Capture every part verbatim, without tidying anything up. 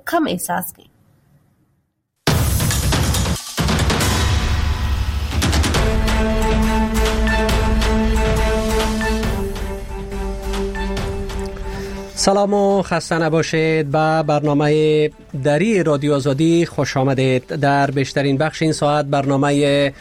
कम एहसास की। سلام و خسته نباشید. به برنامه دری رادیو آزادی خوش آمدید. در بیشترین بخش این ساعت برنامه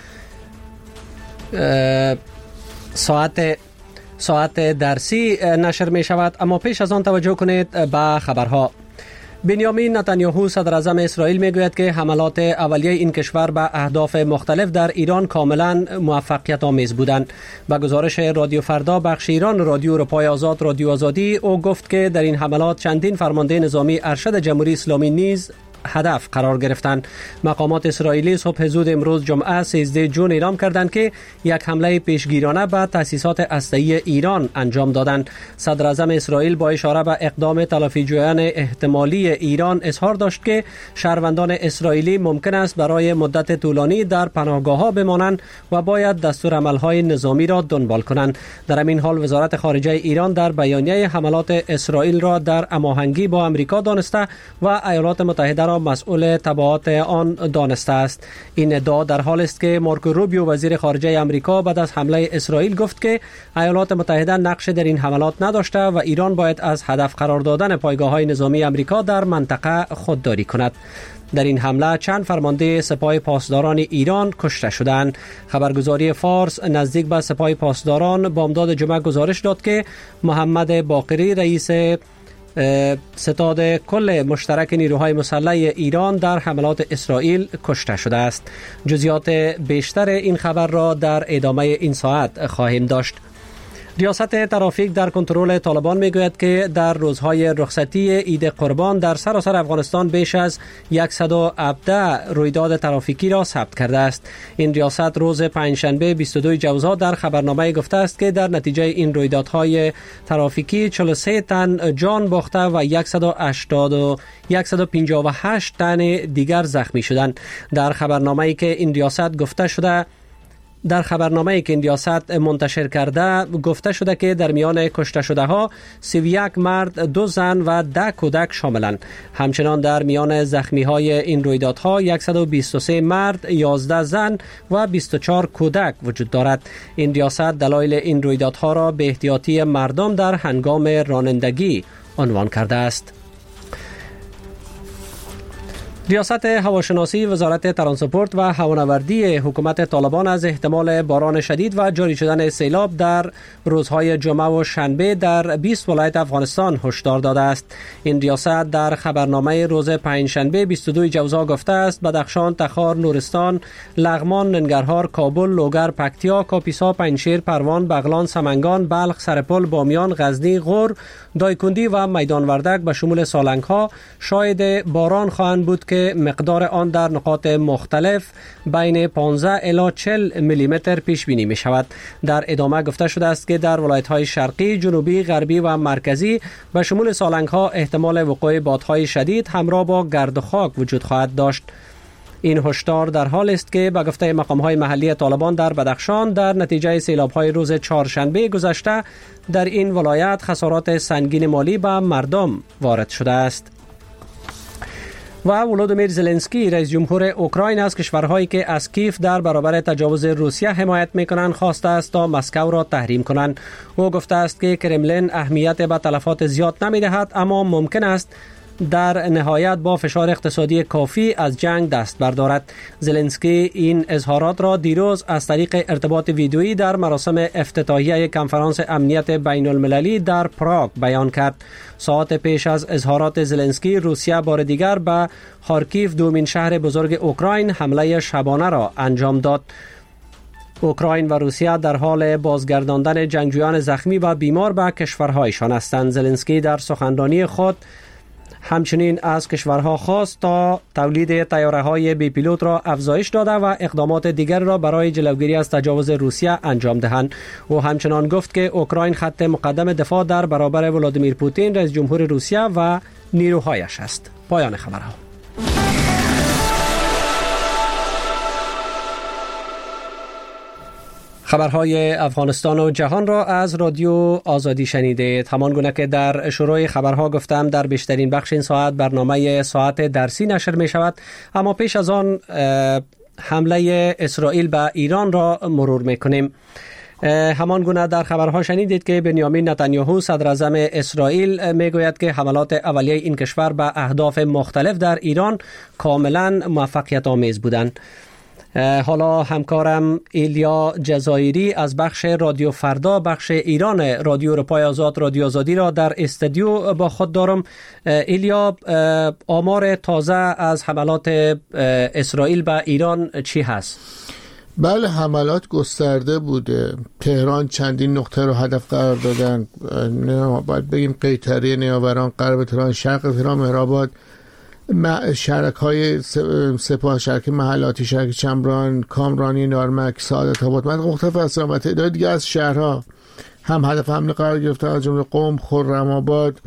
ساعت ساعت درسی نشر می شود، اما پیش از آن توجه کنید به خبرها. بنیامین نتانیاهو صدر اعظم اسرائیل می گوید که حملات اولیه این کشور به اهداف مختلف در ایران کاملا موفقیت آمیز بودند. به گزارش رادیو فردا بخش ایران رادیو اروپای آزاد رادیو آزادی، او گفت که در این حملات چندین فرمانده نظامی ارشد جمهوری اسلامی نیز هدف قرار گرفتند. مقامات اسرائیلی صبح زود امروز جمعه سیزده جون اعلام کردند که یک حمله پیشگیرانه به تأسیسات هسته‌ای ایران انجام دادند. صدر اعظم اسرائیل با اشاره به اقدام تلافیجویان احتمالی ایران اظهار داشت که شهروندان اسرائیلی ممکن است برای مدت طولانی در پناهگاه‌ها بمانند و باید دستورالعمل‌های نظامی را دنبال کنند. در همین حال وزارت خارجه ایران در بیانیه حملات اسرائیل را در هماهنگی با آمریکا دانسته و ایالات متحده را مسئول تبعات آن دانسته است. این ادعا در حال است که مارکو روبیو وزیر خارجه آمریکا بعد از حمله اسرائیل گفت که ایالات متحده نقش در این حملات نداشته و ایران باید از هدف قرار دادن پایگاه‌های نظامی آمریکا در منطقه خودداری کند. در این حمله چند فرمانده سپاه پاسداران ایران کشته شدند. خبرگزاری فارس نزدیک به سپاه پاسداران بامداد جمعه گزارش داد که محمد باقری رئیس ستاد کل مشترک نیروهای مسلح ایران در حملات اسرائیل کشته شده است. جزئیات بیشتر این خبر را در ادامه این ساعت خواهیم داشت. ریاست ترافیک در کنترل طالبان میگوید که در روزهای رخصتی عید قربان در سراسر افغانستان بیش از صد و هفده رویداد ترافیکی را ثبت کرده است. این ریاست روز پنجشنبه بیست و دو جوزا در خبرنامه گفته است که در نتیجه این رویدادهای ترافیکی چهل و سه تن جان باخته و صد و هشتاد و صد و پنجاه و هشت تن دیگر زخمی شدند. در خبرنامه‌ای که این ریاست گفته شده در خبرنامه‌ای که این ریاست منتشر کرده گفته شده که در میان کشته شده ها سی و یک مرد، دو زن و ده کودک شاملند. همچنان در میان زخمی های این رویدادها صد و بیست و سه مرد، یازده زن و بیست و چهار کودک وجود دارد. این ریاست دلایل این رویدادها را به احتیاطی مردم در هنگام رانندگی عنوان کرده است. ریاست هواشناسی وزارت ترانسپورت و هوانوردی حکومت طالبان از احتمال باران شدید و جاری شدن سیلاب در روزهای جمعه و شنبه در بیست ولایت افغانستان هشدار داده است. این ریاست در خبرنامه روز پنجشنبه بیست و دو جوزا گفته است بدخشان، تخار، نورستان، لغمان، ننگرهار، کابل، لوگر، پکتیا، کاپیسا، پنجشیر، پروان، بغلان، سمنگان، بلخ، سرپل، بامیان، غزنی، غور، دایکندی و میدان وردک به شمول سالنگ ها شاهد باران خواهند بود که مقدار آن در نقاط مختلف بین پانزده الی چهل میلی متر پیش بینی می شود. در ادامه گفته شده است که در ولایت های شرقی، جنوبی، غربی و مرکزی به شمول سالنگ ها احتمال وقوع بادهای شدید همراه با گرد و خاک وجود خواهد داشت. این هشدار در حال است که به گفته مقام‌های محلی طالبان در بدخشان در نتیجه سیلاب‌های روز چهارشنبه گذشته در این ولایت خسارات سنگین مالی به مردم وارد شده است. و ولودیمیر زلنسکی رئیس جمهور اوکراین از کشورهایی که از کیف در برابر تجاوز روسیه حمایت میکنند خواسته است تا مسکو را تحریم کنند. او گفته است که کرملین اهمیت به تلفات زیاد نمیدهد، اما ممکن است در نهایت با فشار اقتصادی کافی از جنگ دست بردارد. زلنسکی این اظهارات را دیروز از طریق ارتباط ویدیویی در مراسم افتتاحیه کنفرانس امنیت بین المللی در پراگ بیان کرد. ساعت پیش از اظهارات زلنسکی، روسیه بار دیگر به خارکیف، دومین شهر بزرگ اوکراین، حمله شبانه را انجام داد. اوکراین و روسیه در حال بازگرداندن جنگجویان زخمی و بیمار به کشورهایشان هستند. زلنسکی در سخنرانی خود همچنین از کشورها خواست تا تولید طیاره‌های بی پیلوت را افزایش داده و اقدامات دیگر را برای جلوگیری از تجاوز روسیه انجام دهند. او همچنان گفت که اوکراین خط مقدم دفاع در برابر ولادیمیر پوتین رئیس جمهور روسیه و نیروهایش است. پایان خبرها. خبرهای افغانستان و جهان را از رادیو آزادی شنیدید. همان گونه که در شروع خبرها گفتم، در بیشترین بخش این ساعت برنامه ساعت درسی نشر می شود، اما پیش از آن حمله اسرائیل به ایران را مرور می کنیم. همان گونه در خبرها شنیدید که بنیامین نتانیاهو صدر اعظم اسرائیل می گوید که حملات اولیه این کشور به اهداف مختلف در ایران کاملا موفقیت آمیز بودند. حالا همکارم ایلیا جزایری از بخش رادیو فردا، بخش ایران رادیو اروپای آزاد، رادیو آزادی را در استودیو با خود دارم. ایلیا، آمار تازه از حملات اسرائیل به ایران چی هست؟ بله، حملات گسترده بوده. تهران چندین نقطه رو هدف قرار دادن. باید بگیم قیطره، نیاوران، غرب تهران، شرق تهران، مهرآباد، شرک های سپاه، شرک محلاتی، شرک چمران، کامرانی، نارمک، سعادت آباد، مناطق مختلف هستن و تعداد دیگه از شهرها هم هدف حمله قرار گرفتن، از جمله قم، خرم‌آباد،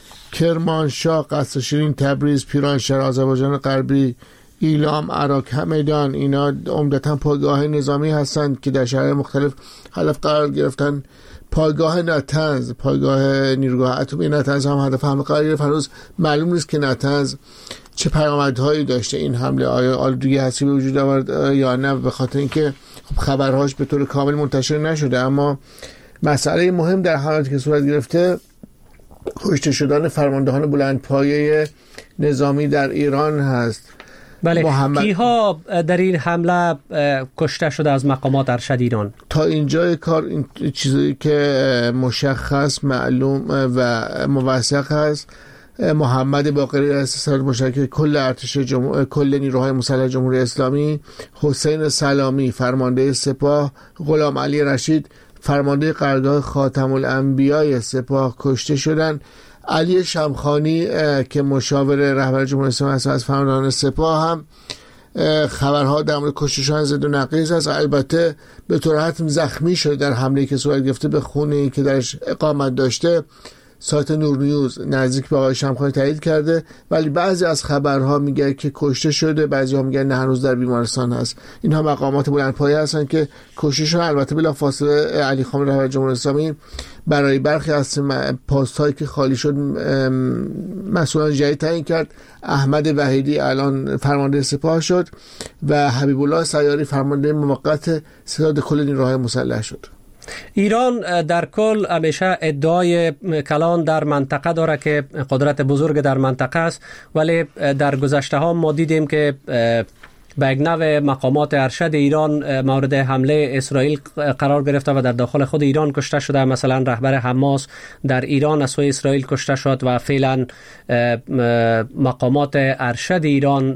کرمانشاه، قصر شیرین، تبریز، پیرانشهر، آذربایجان غربی، ایلام، عراق، همدان. اینا عمدتاً پایگاه نظامی هستند که در شهرهای مختلف هدف قرار گرفتن. پایگاه نتنز، پایگاه نیروگاه اتمی نتنز هم هدف حمله قرار گرفت. هنوز معلوم نیست که نتنز چه پیامدهایی داشته این حمله، آیا آلودگی هستی به وجود آورد یا نه، به خاطر اینکه خب خبرهاش به طور کامل منتشر نشده. اما مسئله مهم در حملاتی که صورت گرفته کشته شدن فرماندهان بلندپایه نظامی در ایران هست. بله، محمد... کیها در این حمله کشته شده از مقامات ارشد ایران؟ تا اینجای کار این چیزی که مشخص، معلوم و موثق هست، محمد باقری رئیس سازمان مشترک کل ارتش جمهور کل نیروهای مسلح جمهوری اسلامی، حسین سلامی فرمانده سپاه، غلام علی رشید فرمانده قرارگاه خاتم الانبیاء سپاه کشته شدند. علی شمخانی که مشاور رهبر جمهوری اسلامی است از فرماندهان سپاه هم خبرها در مورد کشته‌شان زد و نقیض است. البته به طور حتم زخمی شده در حمله که صورت گرفته به خونه‌ای که درش اقامت داشته. سایت نور نیوز نزدیک به آقای شمخانی تایید کرده، ولی بعضی از خبرها میگه که کشته شده، بعضی ها میگن نه هنوز در بیمارستان هست. اینها مقامات بلندپایه هستن که کشته‌شان البته بلافاصله علی خامنه‌ای رهبر جمهوری اسلامی برای برخی از پست هایی که خالی شد مسئولان جدید تعیین کرد. احمد وحیدی الان فرمانده سپاه شد و حبیب الله سیاری فرمانده موقت ستاد کل نیروهای مسلح شد. ایران در کل همیشه ادعای کلان در منطقه داره که قدرت بزرگ در منطقه است، ولی در گذشته ها ما دیدیم که به یک نوع مقامات ارشد ایران مورد حمله اسرائیل قرار گرفته و در داخل خود ایران کشته شده. مثلا رهبر حماس در ایران از سوی اسرائیل کشته شد و فعلا مقامات ارشد ایران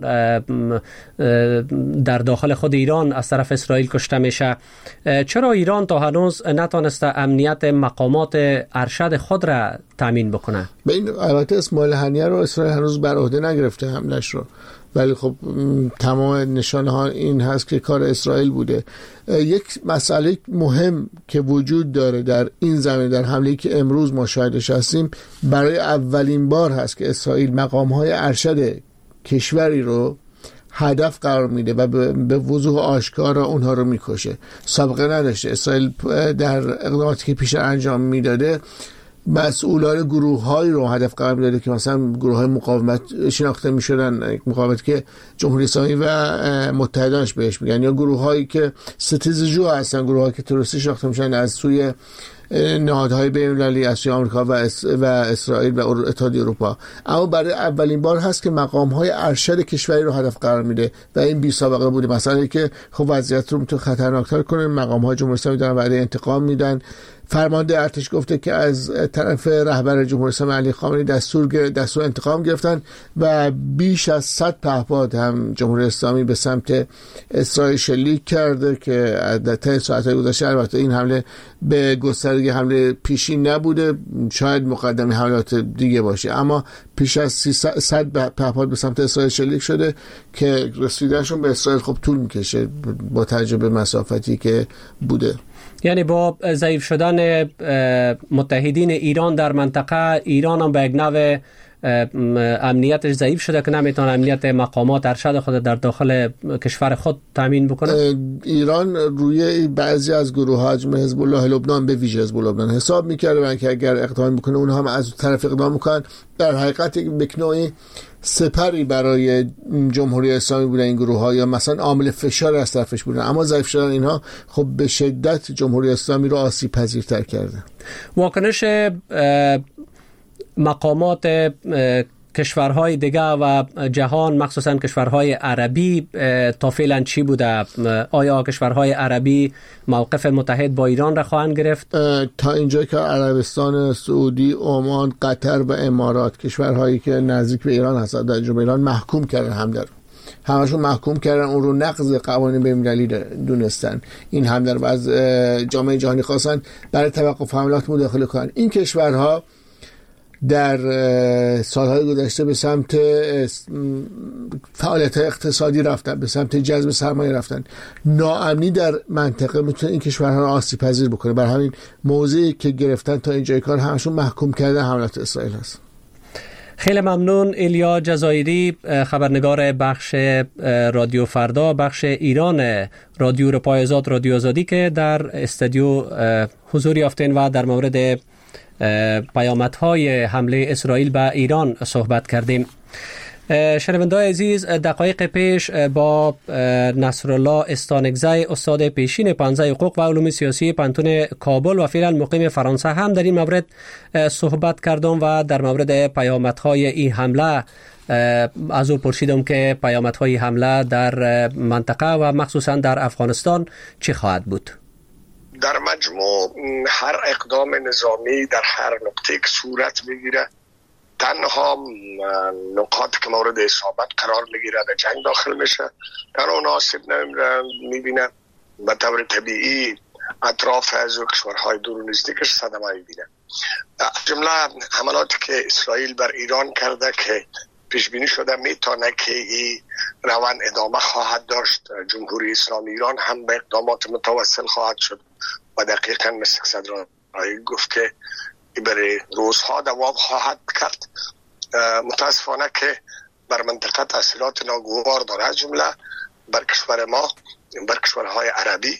در داخل خود ایران از طرف اسرائیل کشته میشه. چرا ایران تا هنوز نتونسته امنیت مقامات ارشد خود را تامین بکنه؟ به این البته اسماعیل هنیه رو اسرائیل هنوز بر عهده نگرفته حملش رو، ولی خب تمام نشانه ها این هست که کار اسرائیل بوده. یک مسئله مهم که وجود داره در این زمینه، در حمله‌ای که امروز ما شاهدش هستیم، برای اولین بار هست که اسرائیل مقام‌های ارشد کشوری رو هدف قرار میده و به وضوح آشکارا اونها رو میکشه. سابقه نداشته. اسرائیل در اقداماتی که پیش انجام میداده مسئولان گروه هایی رو هدف قرار میداده که مثلا گروه های مقاومت شناخته میشدن، مقاومت که جمهوری اسلامی و متحدانش بهش میگن، یا گروه هایی که ستیزجو هستن، گروه هایی که تروریستی شناخته میشن از سوی نهادهای بین‌المللی، از سوی آمریکا و, اس و اسرائیل و اتحادیه اروپا. اما برای اولین بار هست که مقام‌های ارشد کشوری رو هدف قرار میده و این بی سابقه بوده. مثلا که خب وضعیت رو میتونه خطرناکتر کنه. مقام‌های جمهوری اسلامی دارن وعده انتقام میدن. فرمانده ارتش گفته که از طرف رهبر جمهوری اسلامی علی خامنه‌ای دستور دستور انتقام گرفتن و بیش از صد پهپاد هم جمهوری اسلامی به سمت اسرائیل شلیک کرده که در طی ساعت‌های گذشته البته این حمله به گسترگی حمله پیشین نبوده، شاید مقدمه حملات دیگه باشه، اما پیش از سیصد پهپاد به سمت اسرائیل شلیک شده که رسیدنشون به اسرائیل خب طول میکشه با توجه به مسافتی که بوده. یعنی با ضعیف شدن متحدین ایران در منطقه، ایران هم به یک نوع امنیتش ضعیف شده که نمیتونه امنیت مقامات ارشد خود در داخل کشور خود تامین بکنه؟ ایران روی بعضی از گروه‌ها حجم حزب الله لبنان به ویژه حزب الله لبنان حساب می‌کرده که اگر اقدام میکنه اونها هم از طرف اقدام میکنن. در حقیقت یک نوعی سپری برای جمهوری اسلامی بودن این گروه ها، یا مثلا عامل فشار از طرفش بودن، اما ضعیف شدن اینها خب به شدت جمهوری اسلامی رو آسیب پذیرتر کرده. واکنش مقامات کشورهای دیگه و جهان مخصوصا کشورهای عربی تا فعلا چی بوده؟ آیا کشورهای عربی موقف متحد با ایران را خواهند گرفت؟ تا اینجا که عربستان سعودی، عمان، قطر و امارات، کشورهایی که نزدیک به ایران هستند، در جمله ایران محکوم کردن حمله رو. همشون محکوم کردن، اون رو نقض قوانین بین‌المللی دونستن. این حمله رو از جامعه جهانی خواستن برای توقف حملات مداخله کنن. این کشورها در سالهای گذشته به سمت فعالیت اقتصادی رفتن، به سمت جذب سرمایه رفتن. ناامنی در منطقه میتونه این کشورها رو آسیب پذیر بکنه. بر همین موضعی که گرفتن تا اینجای کار همشون محکوم کردن حملات اسرائیل هست. خیلی ممنون. ایلیا جزایری، خبرنگار بخش رادیو فردا، بخش ایران رادیو رپای آزاد، رادیو آزادی، که در استودیو حضور یافتین و در مورد پیامدهای حمله اسرائیل به ایران صحبت کردیم. شنونده‌های عزیز، دقایق پیش با نصرالله استانگزی، استاد پیشین پانزه حقوق و علوم سیاسی پانتون کابل و فعلا مقیم فرانسه، هم در این مورد صحبت کردم و در مورد پیامدهای این حمله از او پرسیدم که پیامدهای حمله در منطقه و مخصوصا در افغانستان چی خواهد بود؟ در مجموع هر اقدام نظامی در هر نقطه که صورت بگیره، تنها نقاط که مورد اصابت قرار میگیره در جنگ داخل میشه، در اون آسیب میبینه. به طور طبیعی اطراف از کشورهای دور و نزدیکش صدمه میبینه. جمله حملاتی که اسرائیل بر ایران کرده که پیش بینی شده میتونه که این روند ادامه خواهد داشت. جمهوری اسلامی ایران هم به اقدامات متوسل خواهد شد و دقیقاً مثل صدر گفت که برای روزها دوام خواهد کرد. متاسفانه که بر منطقه تاثیرات ناگوار داره، از جمله بر کشور ما، بر کشورهای عربی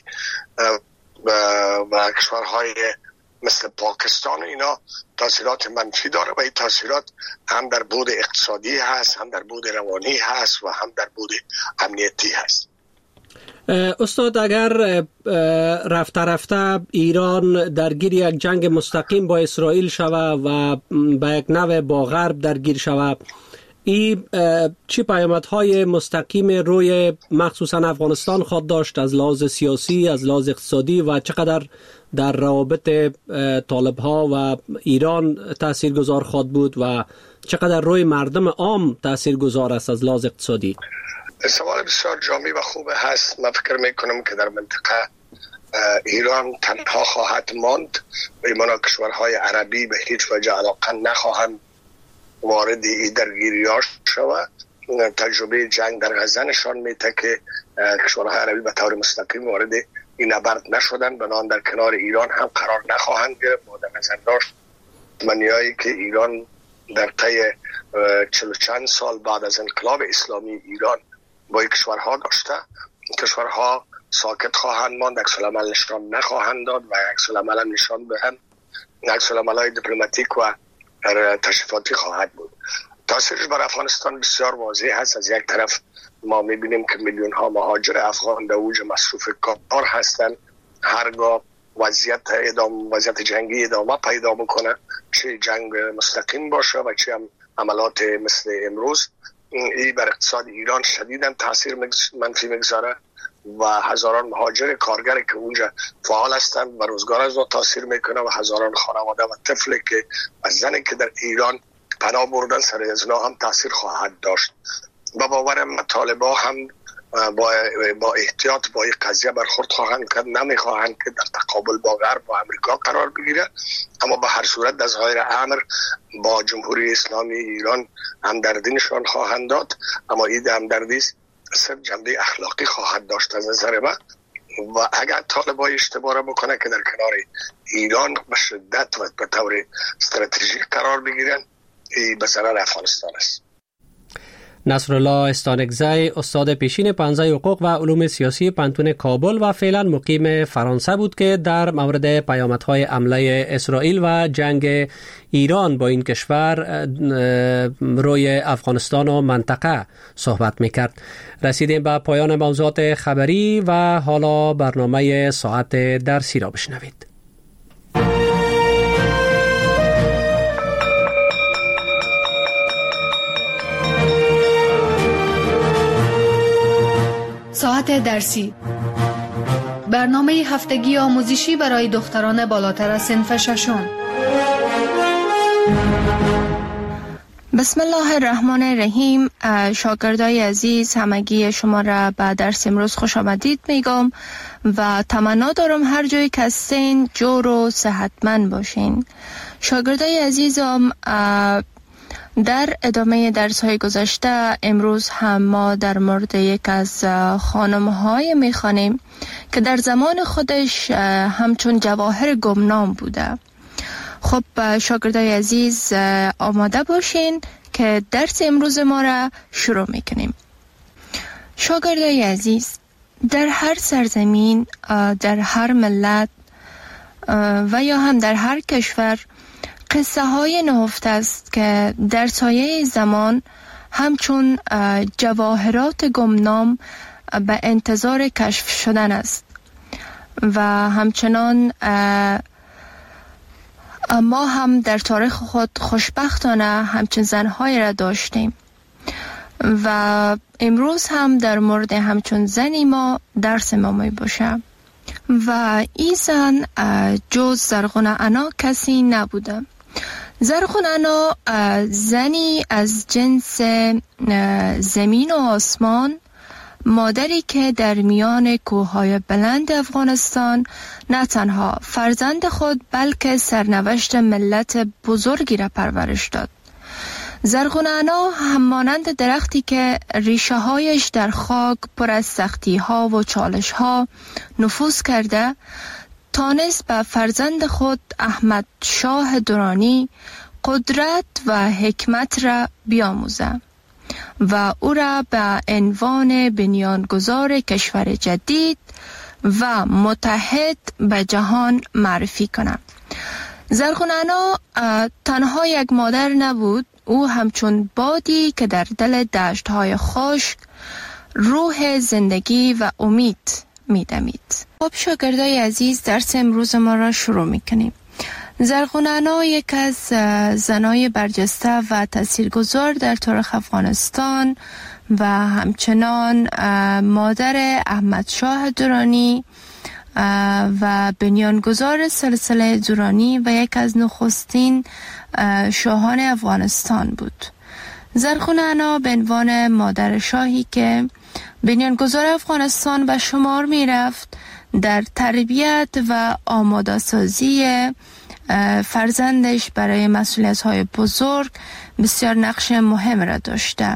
و کشورهای مثل پاکستان، اینا تاثیرات منفی داره و این تاثیرات هم در بود اقتصادی هست، هم در بود روانی هست و هم در بود امنیتی هست. استاد، اگر رفته رفته ایران درگیر یک جنگ مستقیم با اسرائیل شود و به یک نوع با غرب درگیر شود، این چی پیامدهای مستقیم روی مخصوصا افغانستان خواهد داشت از لحاظ سیاسی، از لحاظ اقتصادی، و چقدر در روابط طالب ها و ایران تاثیرگذار خواهد بود و چقدر روی مردم عام تاثیرگذار است از لحاظ اقتصادی؟ سوال بسیار جامع و خوب هست. من فکر میکنم که در منطقه ایران تنها خواهد ماند و ایمانا کشورهای عربی به هیچ وجه علاقه نخواهند وارد این درگیری‌ها شود. تجربه جنگ در غزه نشان میده که کشورهای عربی به طور مستقیم وارد این نبرد نشدن، بنابراین در کنار ایران هم قرار نخواهند گرفت. با در نظر داشت منیایی که ایران در طی چل و چند سال بعد از انقلاب اسلامی ایران با کشورها داشته، کشورها ساکت خواهند ماند، عکس العمل نشان نخواهند داد و عکس العمل نشان به هم عکس العمل‌های دیپلماتیک و تشریفاتی خواهد بود. تاثیرش بر افغانستان بسیار واضح هست. از یک طرف ما میبینیم که میلیون ها مهاجر افغان در اوج مصروف کار هستند. هرگاه وضعیت ادامه وضعیت جنگی ادامه پیدا میکنه، چه جنگ مستقیم باشه و چه هم عملات مثل امروز، این بر اقتصاد ایران شدیداً تاثیر منفی میگذاره و هزاران مهاجر کارگر که اونجا فعال هستند و روزگار از اون تاثیر میکنه و هزاران خانواده و طفلی که از زنی که در ایران پناه بردن سر ازنا هم تاثیر خواهد داشت. و باورم طالبا هم با با احتیاط با این قضیه برخورد خواهند کرد، نمیخواهند که در تقابل با غرب و امریکا قرار بگیره، اما به هر صورت در ظاهر امر با جمهوری اسلامی ایران همدردی نشان خواهند داد، اما این همدردی صرف جنبه اخلاقی خواهد داشت از نظر من. و اگر طالبا اشتباه بکنه که در کنار ایران به شدت و به طور استراتژیک قرار بگیرن، به ضرر افغانستان است. نصرالله استانکزی استاد پیشین پانزه حقوق و علوم سیاسی پانتون کابل و فعلا مقیم فرانسه بود که در مورد پیامدهای حمله اسرائیل و جنگ ایران با این کشور روی افغانستان و منطقه صحبت میکرد. رسیدیم به پایان موضوعات خبری و حالا برنامه ساعت درسی را بشنوید. ساعت درسی، برنامه هفتگی آموزشی برای دختران بالاتر از صنف ششم. بسم الله الرحمن الرحیم. شاگردای عزیز، همگی شما را به درس امروز خوش آمدید میگم و تمنا دارم هر جایی که هستین جور و صحتمند باشین. شاگردای عزیزم، در ادامه درس های گذشته امروز هم ما در مورد یک از خانم های میخوانیم که در زمان خودش همچون جواهر گمنام بوده. خب شاگردای عزیز آماده باشین که درس امروز ما را شروع میکنیم. شاگردای عزیز، در هر سرزمین، در هر ملت و یا هم در هر کشور قصه های نهفته است که در سایه زمان همچون جواهرات گمنام به انتظار کشف شدن است و همچنان ما هم در تاریخ خود خوشبختانه همچون زنهای را داشتیم و امروز هم در مورد همچون زنی ما درس ما می باشه و این زن جز زرغون انا کسی نبوده. زرغون انا زنی از جنس زمین و آسمان، مادری که در میان کوههای بلند افغانستان نه تنها فرزند خود بلکه سرنوشت ملت بزرگی را پرورش داد. زرغون انا همانند درختی که ریشه هایش در خاک پر از سختی ها و چالش ها نفوذ کرده، تانست به فرزند خود احمد شاه درانی قدرت و حکمت را بیاموزه و او را به عنوان بنیانگذار کشور جدید و متحد به جهان معرفی کنه. زرغون انا تنها یک مادر نبود، او همچون بادی که در دل دشت‌های خشک روح زندگی و امید می‌دمید. خب شاگردای عزیز، درس امروز ما را شروع می‌کنیم. زرغون انا یک از زنای برجسته و تاثیرگذار در تاریخ افغانستان و همچنان مادر احمد شاه درانی و بنیانگذار سلسله درانی و یک از نخستین شاهان افغانستان بود. زرغون انا به عنوان مادر شاهی که بنیانگذار افغانستان به شمار می رفت، در تربیت و آماده سازی فرزندش برای مسئولیت‌های بزرگ بسیار نقش مهم را داشته.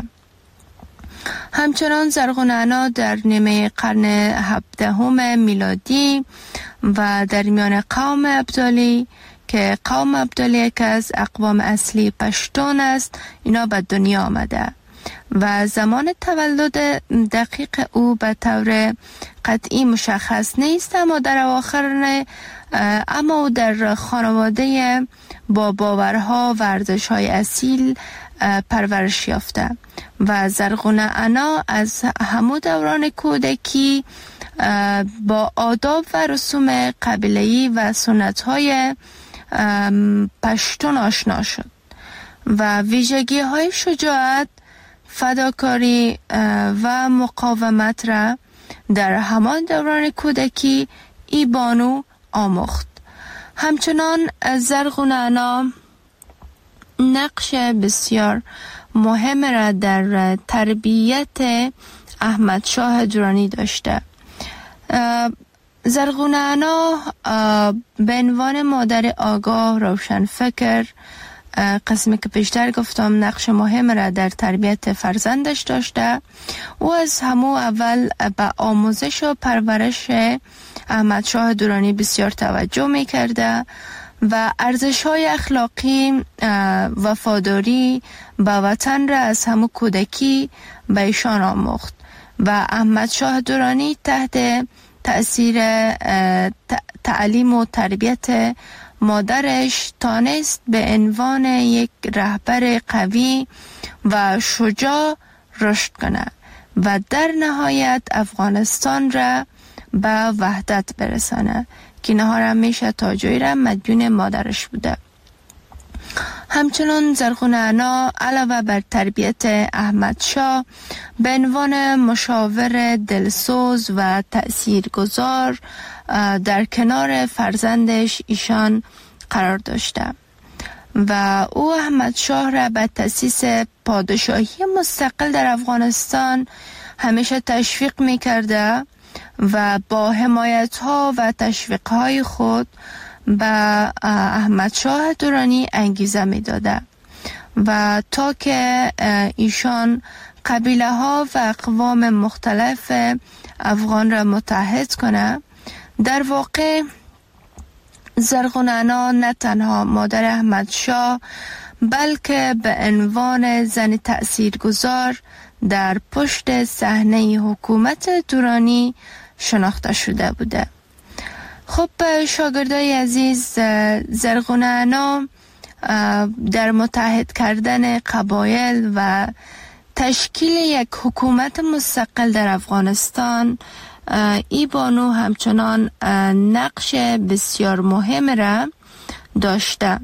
همچنان زرغون انا در نیمه قرن هفدهم میلادی و در میان قوم ابدالی که قوم ابدالی یک از اقوام اصلی پشتون است، اینا به دنیا آمده و زمان تولد دقیق او به طور قطعی مشخص نیست، اما در اواخر اما او در خانواده با باورها و ارزش‌های اصیل پرورش یافته و زرغون انا از همون دوران کودکی با آداب و رسوم قبیله‌ای و سنت‌های پشتون آشنا شد و ویژگی‌های شجاعت، فداکاری و مقاومت را در همان دوران کودکی ای بانو آموخت. همچنان زرغون انا نقش بسیار مهم را در تربیت احمد شاه درانی داشته. زرغون انا به عنوان مادر آگاه، روشن فکر، قسمی که پیشتر گفتم نقش مهم را در تربیت فرزندش داشته. او از همون اول به آموزش و پرورش احمد شاه درانی بسیار توجه می کرده و ارزش‌های اخلاقی وفاداری به وطن را از همون کودکی به ایشان آموخت و احمد شاه درانی تحت تأثیر تعلیم و تربیت مادرش تانست به عنوان یک رهبر قوی و شجاع رشد کنه و در نهایت افغانستان را به وحدت برسانه که نهار همیشه تاجوی را مدیون مادرش بوده. همچنان زرغون انا علاوه بر تربیت احمد شاه به عنوان مشاور دلسوز و تأثیرگذار در کنار فرزندش ایشان قرار داشته و او احمد شاه را به تأسیس پادشاهی مستقل در افغانستان همیشه تشویق می‌کرده و با حمایت ها و تشویق های خود به احمد شاه درانی انگیزه می داده و تا که ایشان قبیله ها و اقوام مختلف افغان را متحد کنه. در واقع زرغون انا نه تنها مادر احمد شاه بلکه به عنوان زن تأثیرگذار در پشت صحنه حکومت درانی شناخته شده بوده. خب شاگردای عزیز، زرغون انا در متحد کردن قبایل و تشکیل یک حکومت مستقل در افغانستان ای بانو همچنان نقش بسیار مهم را داشته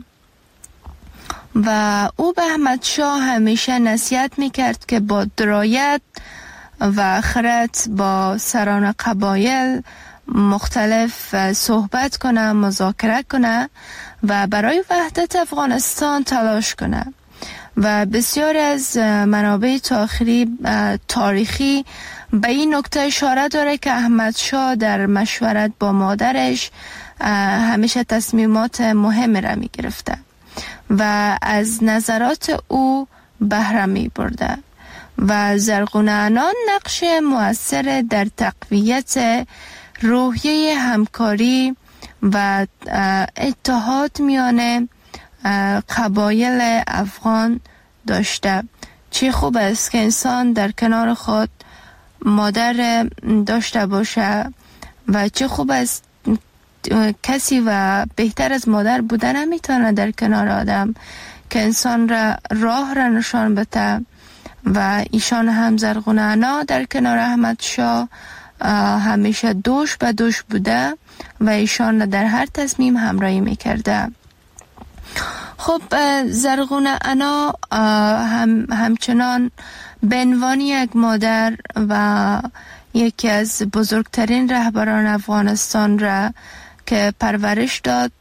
و او به احمد شاه همیشه نصیحت میکرد که با درایت و خرد با سران قبایل مختلف صحبت کنه، مذاکره کنه و برای وحدت افغانستان تلاش کنه و بسیار از منابع تاریخی تاریخی به این نکته اشاره داره که احمد شاه در مشورت با مادرش همیشه تصمیمات مهم را می گرفته و از نظرات او بهره می برده و زرغون انا نقش مؤثر در تقویت روحیه همکاری و اتحاد میان قبایل افغان داشته. چه خوب است که انسان در کنار خود مادر داشته باشه و چه خوب است کسی و بهتر از مادر بودن نمیتونه در کنار آدم که انسان را راه را نشان بده و ایشان هم زرغون انا در کنار احمد شاه همیشه دوش به دوش بوده و ایشان در هر تصمیم همراهی میکرده. خب زرغون انا هم همچنان به عنوان یک مادر و یکی از بزرگترین رهبران افغانستان را که پرورش داد،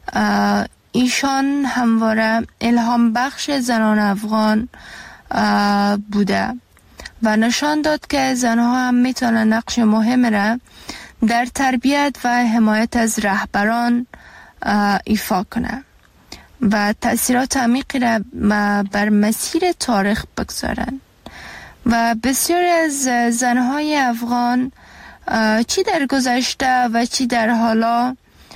ایشان همواره الهام بخش زنان افغان بوده و نشان داد که زنها هم میتونن نقش مهم را در تربیت و حمایت از رهبران ایفا کنه و تأثیرات عمیقی را بر مسیر تاریخ بگذارن و بسیاری از زنهای افغان چی در گذشته و چی در حالا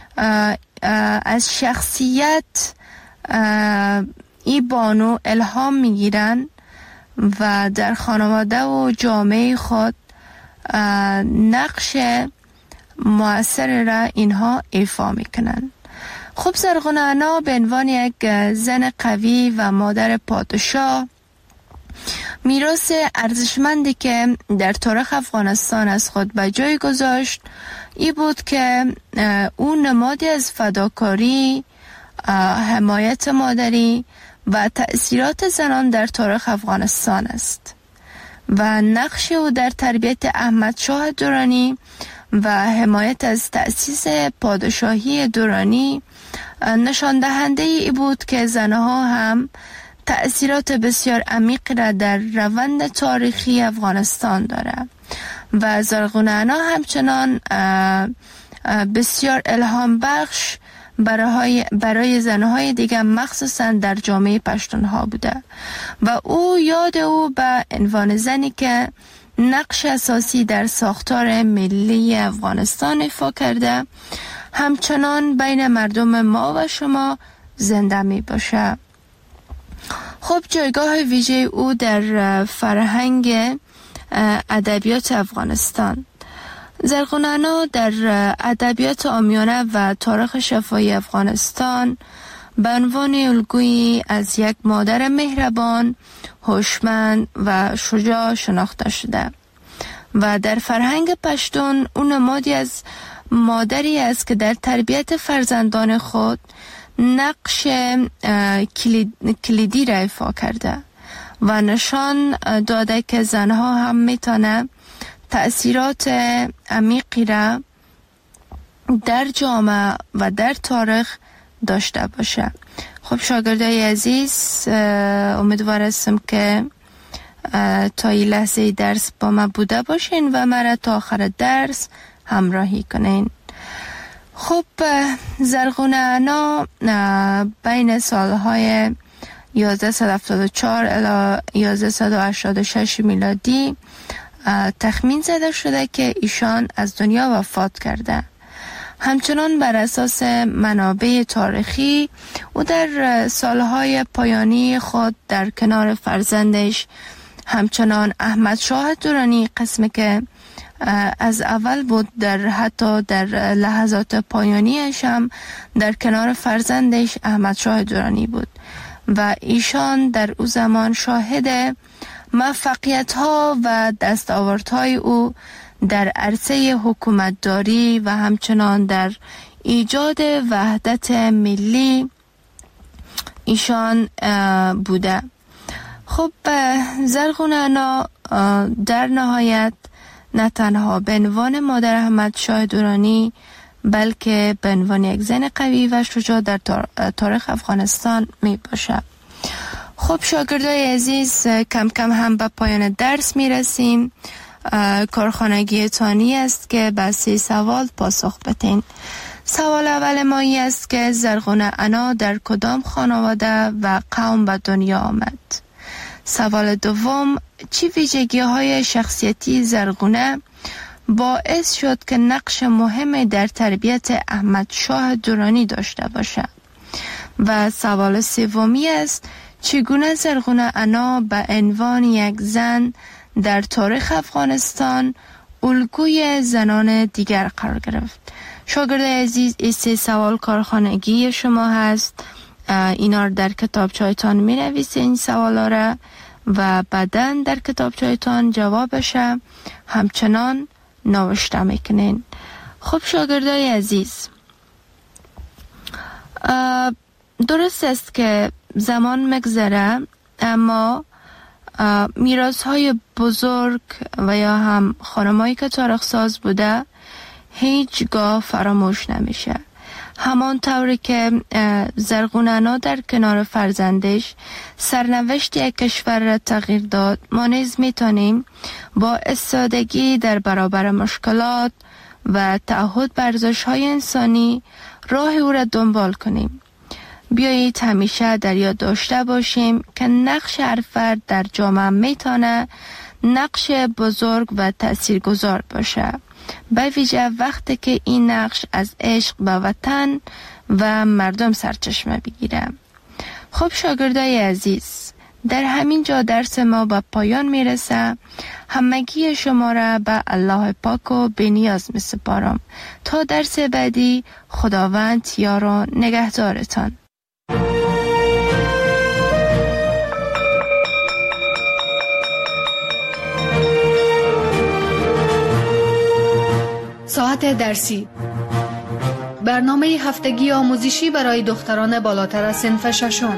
از شخصیت ای بانو الهام میگیرن و در خانواده و جامعه خود نقش مؤثر را اینها ایفا میکنن. خب زرغون انا به عنوان یک زن قوی و مادر پادشاه میراث ارزشمندی که در تاریخ افغانستان از خود به جای گذاشت ای بود که اون نمادی از فداکاری، حمایت مادری و تأثیرات زنان در تاریخ افغانستان است و نقش او در تربیت احمد شاه درانی و حمایت از تأسیس پادشاهی درانی نشان دهنده ای بود که زنها هم تأثیرات بسیار عمیق را در روند تاریخی افغانستان دارد و زرغون انا همچنان بسیار الهام بخش برای برای زنهای دیگر مخصوصا در جامعه پشتونها بوده و او یاد او به عنوان زنی که نقش اساسی در ساختار ملی افغانستان ایفا کرده همچنان بین مردم ما و شما زنده می باشه. خب جایگاه ویژه او در فرهنگ ادبیات افغانستان. زرغونانا در ادبیات عامیانه و تاریخ شفاهی افغانستان به عنوان الگویی از یک مادر مهربان، هوشمند و شجاع شناخته شده و در فرهنگ پشتون اون نمادی از مادری است که در تربیت فرزندان خود نقش کلیدی را ایفا کرده و نشان داده که زنها هم میتونه تأثیرات عمیقی را در جامعه و در تاریخ داشته باشه. خب شاگردای عزیز، امیدوار هستم که تا این لحظه درس با ما بوده باشین و مرا تا آخر درس همراهی کنین. خب زرغونانا بین سالهای یازده هفتاد و چهار الی یازده هشتاد و شش میلادی تخمین زده شده که ایشان از دنیا وفات کرده. همچنان بر اساس منابع تاریخی او در سالهای پایانی خود در کنار فرزندش همچنان احمد شاه درانی، قسمی که از اول بود، در حتی در لحظات پایانیش هم در کنار فرزندش احمد شاه درانی بود و ایشان در او زمان شاهد موفقیت ها و دستاوردهای او در عرصه حکومتداری و همچنان در ایجاد وحدت ملی ایشان بوده. خب زرغونانا در نهایت نه تنها به عنوان مادر احمد شاه درانی بلکه به عنوان یک زن قوی و شجاع در تاریخ افغانستان می باشد. خب شاگردای عزیز، کم کم هم به پایان درس می رسیم. کارخانگی تانی است که به سه سوال پاسخ بدین. سوال اول ما این است که زرغونانا در کدام خانواده و قوم به دنیا آمد؟ سوال دوم، چی ویژگی های شخصیتی زرغونه باعث شد که نقش مهم در تربیت احمد شاه درانی داشته باشد؟ و سوال سومی است، چگونه زرغونانا به عنوان یک زن در تاریخ افغانستان الگوی زنان دیگر قرار گرفت؟ شاگرد عزیز، این سه سوال کارخانگی شما هست. اینا رو در کتابچه‌تان می نویسین این سوالا را و بعداً در کتابچه‌تان جوابش همچنان نوشته میکنین. خب شاگردای عزیز، درست است که زمان مگذره اما میراث های بزرگ و یا هم خانمایی که تاریخ ساز بوده هیچگاه فراموش نمیشه. همان طوری که زرغونانا در کنار فرزندش سرنوشت یک کشور را تغییر داد، ما نیز میتونیم با استادگی در برابر مشکلات و تعهد بر ارزش‌های انسانی راه او را دنبال کنیم. بیایید همیشه در یاد داشته باشیم که نقش هر فرد در جامعه میتونه نقش بزرگ و تاثیرگذار باشه، به ویژه وقتی که این نقش از عشق به وطن و مردم سرچشمه بگیره. خب شاگردای عزیز، در همین جا درس ما به پایان میرسه. همگی شما را به الله پاک و بی‌نیاز می سپارم. تا درس بعدی، خداوند یار و نگهدارتان. ساعت درسی، برنامه هفتگی آموزشی برای دختران بالاتر از صنف ششم.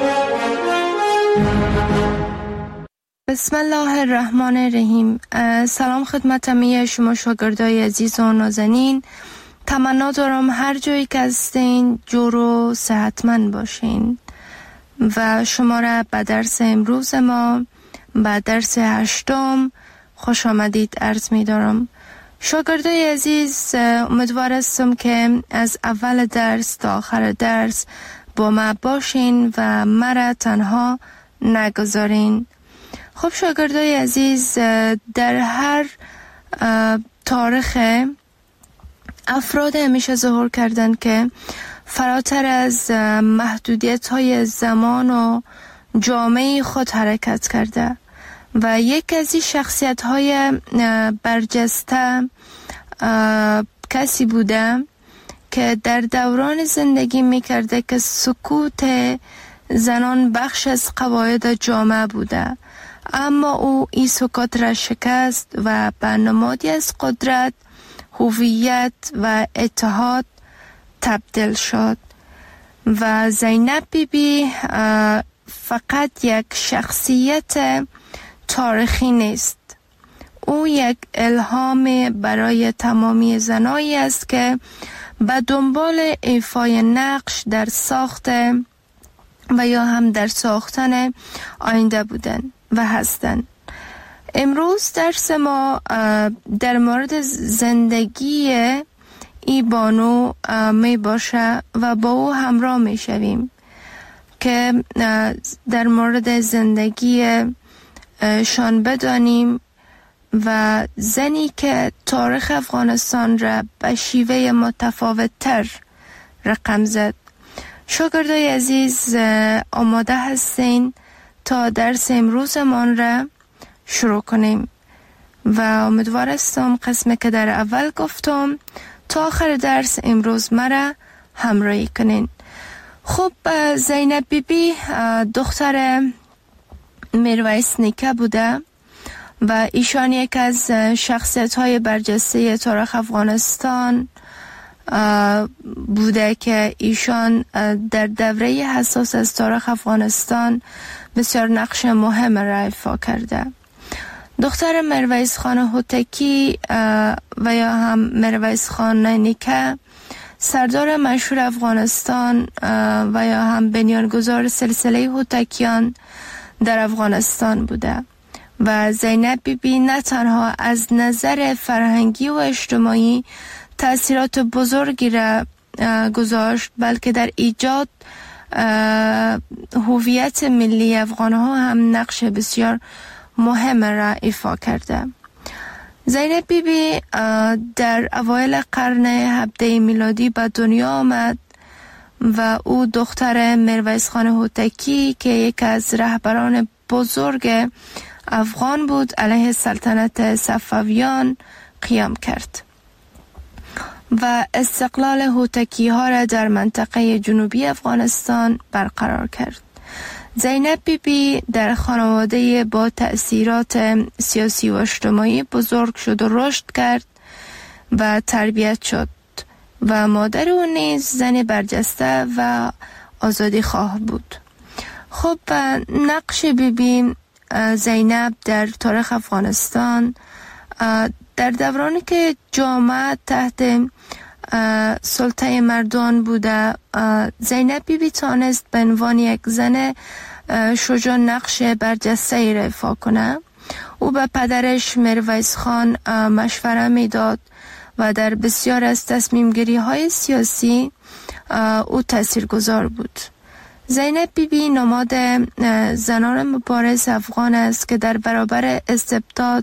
بسم الله الرحمن الرحیم. سلام خدمت همه شما شاگردای عزیز و نازنین. تمنا دارم هر جایی که هستین جور و صحتمند باشین و شما را به درس امروز ما، به درس هشتم خوش آمدید عرض می دارم. شاگردای عزیز، امیدوار هستم که از اول درس تا آخر درس با ما باشین و مرا تنها نگذارین. خب شاگردای عزیز، در هر تاریخ افراد همیشه ظهور کردند که فراتر از محدودیت های زمان و جامعه خود حرکت کرده و یک از این شخصیت های برجسته کسی بوده که در دوران زندگی میکرده که سکوت زنان بخش از قواعد جامعه بوده، اما او این سکوت را شکست و به نمادی از قدرت، هویت و اتحاد تبدیل شد. و زینب بی بی فقط یک شخصیت تاریخی نیست، او یک الهام برای تمامی زنایی است که به دنبال ایفای نقش در ساخت و یا هم در ساختن آینده بودن و هستند. امروز درس ما در مورد زندگی ای بانو می باشه و با او همراه می شویم که در مورد زندگی شان بدانیم و زنی که تاریخ افغانستان را به شیوه متفاوت تر رقم زد. شاگردای عزیز آماده هستین تا درس امروزمان را شروع کنیم و امیدوار هستم قسمی که در اول گفتم تا آخر درس امروز مرا همراهی کنین. خب زینب بی بی دختر میرویس نیکه بوده و ایشان یک از شخصیت های برجسته تاریخ افغانستان بوده که ایشان در دوره حساس از تاریخ افغانستان بسیار نقش مهم را ایفا کرده. دختر میرویس خان هوتکی و یا هم میرویس خان نیکه سردار مشهور افغانستان و یا هم بنیانگذار سلسله هوتکیان در افغانستان بوده و زینب بی بی نه تنها از نظر فرهنگی و اجتماعی تأثیرات بزرگی را گذاشت بلکه در ایجاد هویت ملی افغان ها هم نقش بسیار مهم را ایفا کرده. زینب بی بی در اوایل قرن هفدهم میلادی به دنیا آمد و او دختر میرویس خان هوتکی که یک از رهبران بزرگ افغان بود علیه سلطنت صفویان قیام کرد و استقلال هوتکی ها را در منطقه جنوبی افغانستان برقرار کرد. زینب بی بی در خانواده با تأثیرات سیاسی و اجتماعی بزرگ شد و رشد کرد و تربیت شد و مادر او نیز زن برجسته و آزادی خواه بود. خب نقش بی بی زینب در تاریخ افغانستان در دورانی که جامعه تحت سلطه مردان بوده، زینب بی بی تانست به عنوان یک زن شجاع نقش برجسته ای را ایفا کنه. او به پدرش میرویس خان مشوره میداد و در بسیار از تصمیم گیری های سیاسی او تاثیرگذار بود. زینب بی بی نماد زنان مبارز افغان است که در برابر استبداد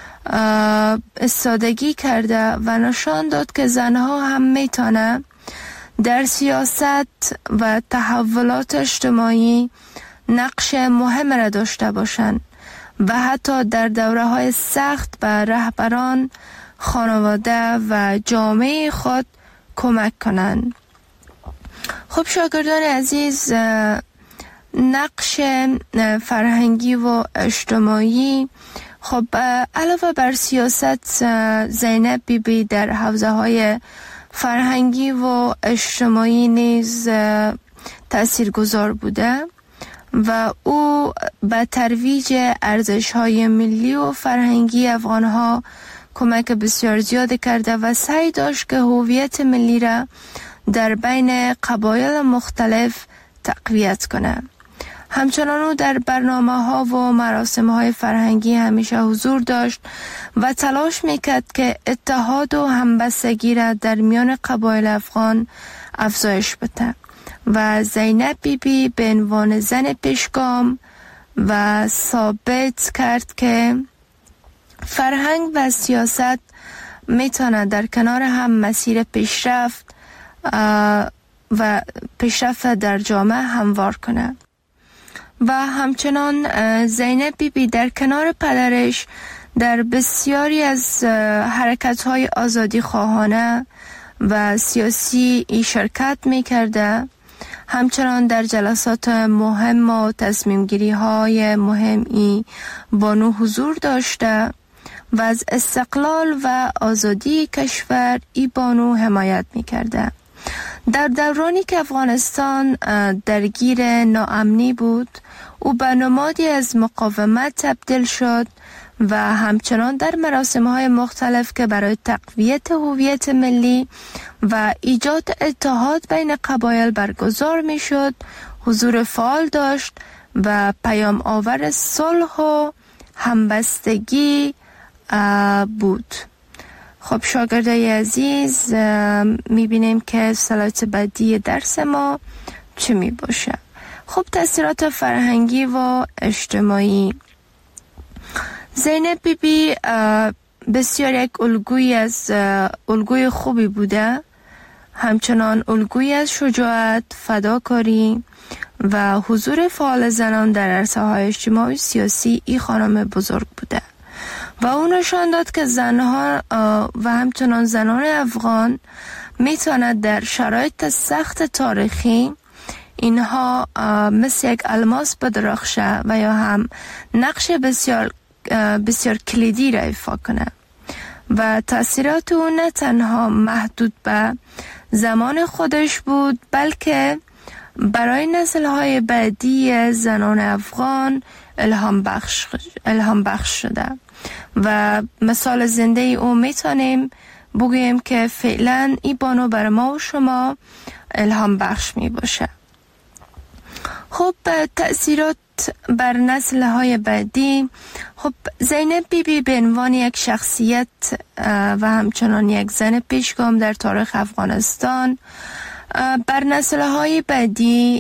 استادگی کرده و نشان داد که زنها هم میتونه در سیاست و تحولات اجتماعی نقش مهم را داشته باشند و حتی در دوره های سخت به رهبران، خانواده و جامعه خود کمک کنند. خب شاگردان عزیز، نقش فرهنگی و اجتماعی، خب علاوه بر سیاست، زینب بی بی در حوزه های فرهنگی و اجتماعی نیز تاثیرگذار بوده و او به ترویج ارزش های ملی و فرهنگی افغان ها کمک بسیار زیاد کرده و سعی داشت که هویت ملی را در بین قبایل مختلف تقویت کنه. همچنان او در برنامه ها و مراسم های فرهنگی همیشه حضور داشت و تلاش میکرد که اتحاد و همبستگی را در میان قبایل افغان افزایش بده و زینب بی بی به عنوان زن پیشگام و ثابت کرد که فرهنگ و سیاست میتونه در کنار هم مسیر پیشرفت و پیشرفت در جامعه هموار کنه. و همچنان زینب بی بی در کنار پدرش در بسیاری از حرکت‌های آزادی خواهانه و سیاسی ای شرکت می‌کرده. همچنان در جلسات مهم و تصمیم‌گیری‌های مهمی بانو حضور داشته و از استقلال و آزادی کشور ای بانو حمایت می‌کرده. در دورانی که افغانستان درگیر ناامنی بود، او به نمادی از مقاومت تبدیل شد و همچنان در مراسم‌های مختلف که برای تقویت هویت ملی و ایجاد اتحاد بین قبایل برگزار می‌شد، حضور فعال داشت و پیام آور صلح و همبستگی بود. خب شاگردای عزیز، می‌بینیم که سلایت بعدی درس ما چه می باشه. خب تأثیرات فرهنگی و اجتماعی. زینب بی بی بسیار یک الگوی از الگوی خوبی بوده، همچنان الگوی از شجاعت، فداکاری و حضور فعال زنان در عرصه‌های اجتماعی و سیاسی ای خانم بزرگ بوده و او نشان داد که زنها و همچنان زنان افغان میتواند در شرایط سخت تاریخی اینها مثل یک الماس بدرخشه و یا هم نقش بسیار بسیار کلیدی را ایفا کنه و تأثیرات او نه تنها محدود به زمان خودش بود، بلکه برای نسل‌های بعدی زنان افغان الهام بخش الهام بخش شده و مثال زنده او میتونیم بگوییم که فعلا این بانو بر ما و شما الهام بخش می باشه. خب تأثیرات بر نسل‌های بعدی. خب زینب بی بی به عنوان یک شخصیت و همچنان یک زن پیشگام در تاریخ افغانستان بر نسل‌های بعدی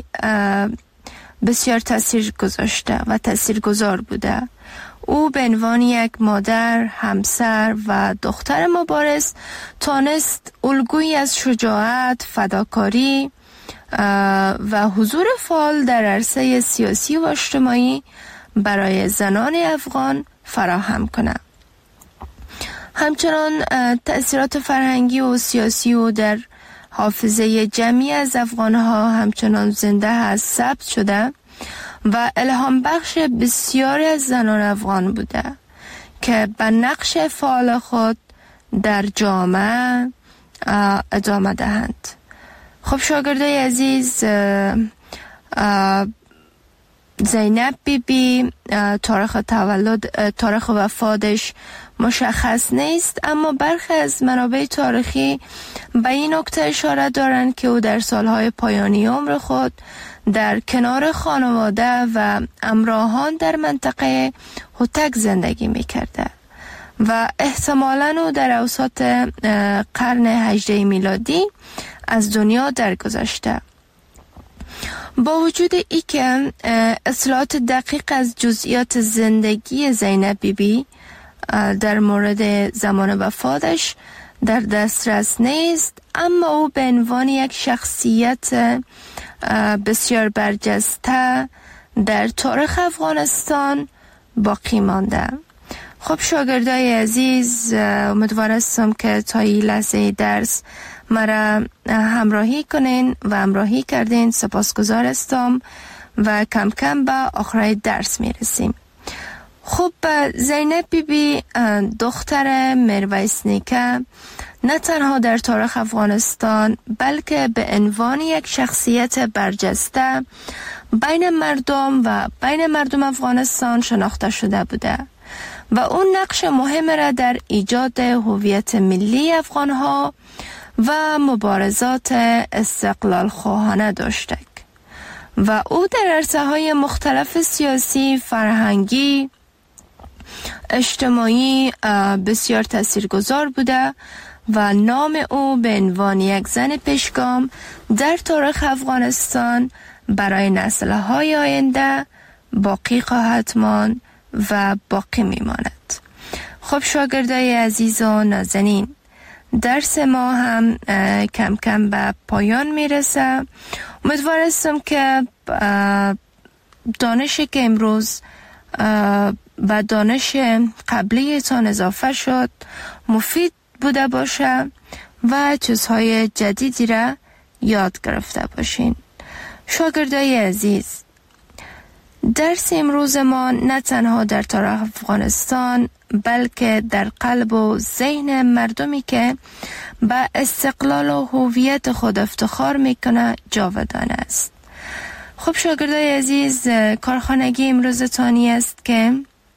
بسیار تأثیر گذاشته و تأثیرگذار بوده. او به عنوان یک مادر، همسر و دختر مبارز تانست الگویی از شجاعت، فداکاری و حضور فعال در عرصه سیاسی و اجتماعی برای زنان افغان فراهم کنند. همچنان تأثیرات فرهنگی و سیاسی او در حافظه جمعی از افغانها همچنان زنده هست، ثبت شده و الهام بخش بسیاری از زنان افغان بوده که به نقش فعال خود در جامعه ادامه دهند. خب شاگردای عزیز، زینب بی بی تاریخ تولد تاریخ وفاتش مشخص نیست، اما برخی از منابع تاریخی به این نکته اشاره دارند که او در سالهای پایانی عمر خود در کنار خانواده و همراهان در منطقه هوتک زندگی می‌کرده و احتمالاً او در اوسط قرن هجدهم میلادی از دنیا درگذشته. با وجود ای که اطلاعات دقیق از جزئیات زندگی زینب بی بی در مورد زمان وفاتش در دسترس نیست، اما او به عنوان یک شخصیت بسیار برجسته در تاریخ افغانستان باقی مانده. خب شاگردای عزیز، امیدوار هستم که تا این لحظه درس مرا همراهی کنین و همراهی کردین. سپاسگزار هستم و کم کم به آخرای درس میرسیم. خب زینب بی بی دختر میرویس نیکه نه تنها در تاریخ افغانستان بلکه به عنوان یک شخصیت برجسته بین مردم و بین مردم افغانستان شناخته شده بوده و اون نقش مهم را در ایجاد هویت ملی افغانها و مبارزات استقلال خواهانه داشته و او در عرصه‌های مختلف سیاسی، فرهنگی، اجتماعی بسیار تاثیرگذار بوده و نام او به عنوان یک زن پیشگام در تاریخ افغانستان برای نسل‌های آینده باقی خواهد ماند و باقی میماند. خب شاگردای عزیز و نازنین، درس ما هم کم کم به پایان میرسه. امیدوارم که دانشی که امروز و دانش قبلی تان اضافه شد مفید بوده باشه و چیزهای جدیدی را یاد گرفته باشین. شاگردای عزیز، درس امروز ما نه تنها در تاریخ افغانستان بلکه در قلب و ذهن مردمی که به استقلال و هویت خود افتخار میکنه جاودانه است. خب شاگردای عزیز، کارخانگی امروزتانی است که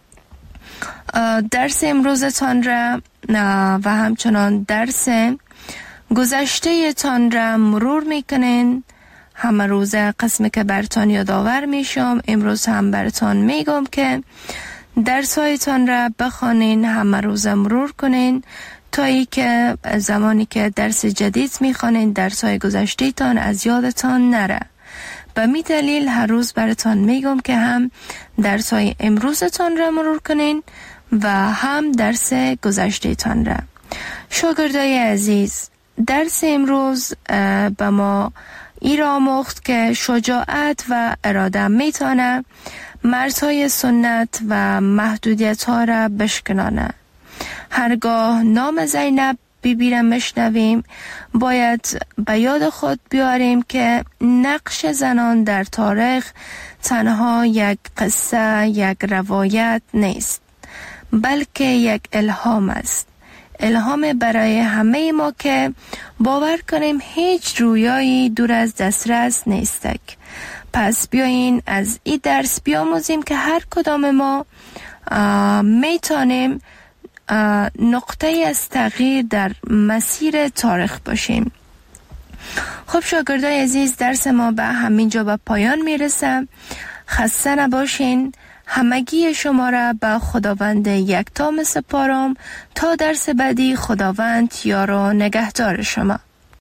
درس امروزتان را و همچنان درس گذشته تان را مرور میکنین. همه روز قسمی که برتان یادآور میشم، امروز هم برتان میگم که درس هایتان را بخوانین، همه روز مرور کنین تا ای که زمانی که درس جدید میخوانین درس های گذشته تان از یادتان نره. به می دلیل هر روز برتان میگم که هم درس های امروزتان را مرور کنین و هم درس گذشته تان را. شاگردای عزیز، درس امروز به ما ای را آموخت که شجاعت و اراده میتونه مرزهای سنت و محدودیت ها را بشکنانه. هرگاه نام زینب بیبی را مشنویم باید به یاد خود بیاریم که نقش زنان در تاریخ تنها یک قصه، یک روایت نیست، بلکه یک الهام است. الهام برای همه ما که باور کنیم هیچ رویایی دور از دسترس نیستک. پس بیایین از این درس بیاموزیم که هر کدام ما میتونیم نقطه از تغییر در مسیر تاریخ باشیم. خب شاگردای عزیز، درس ما به همین جا به پایان میرسه. خسته نباشین. همگی شما را به خداوند یکتا میسپارم تا درس بعدی. خداوند یار و نگهدار شما.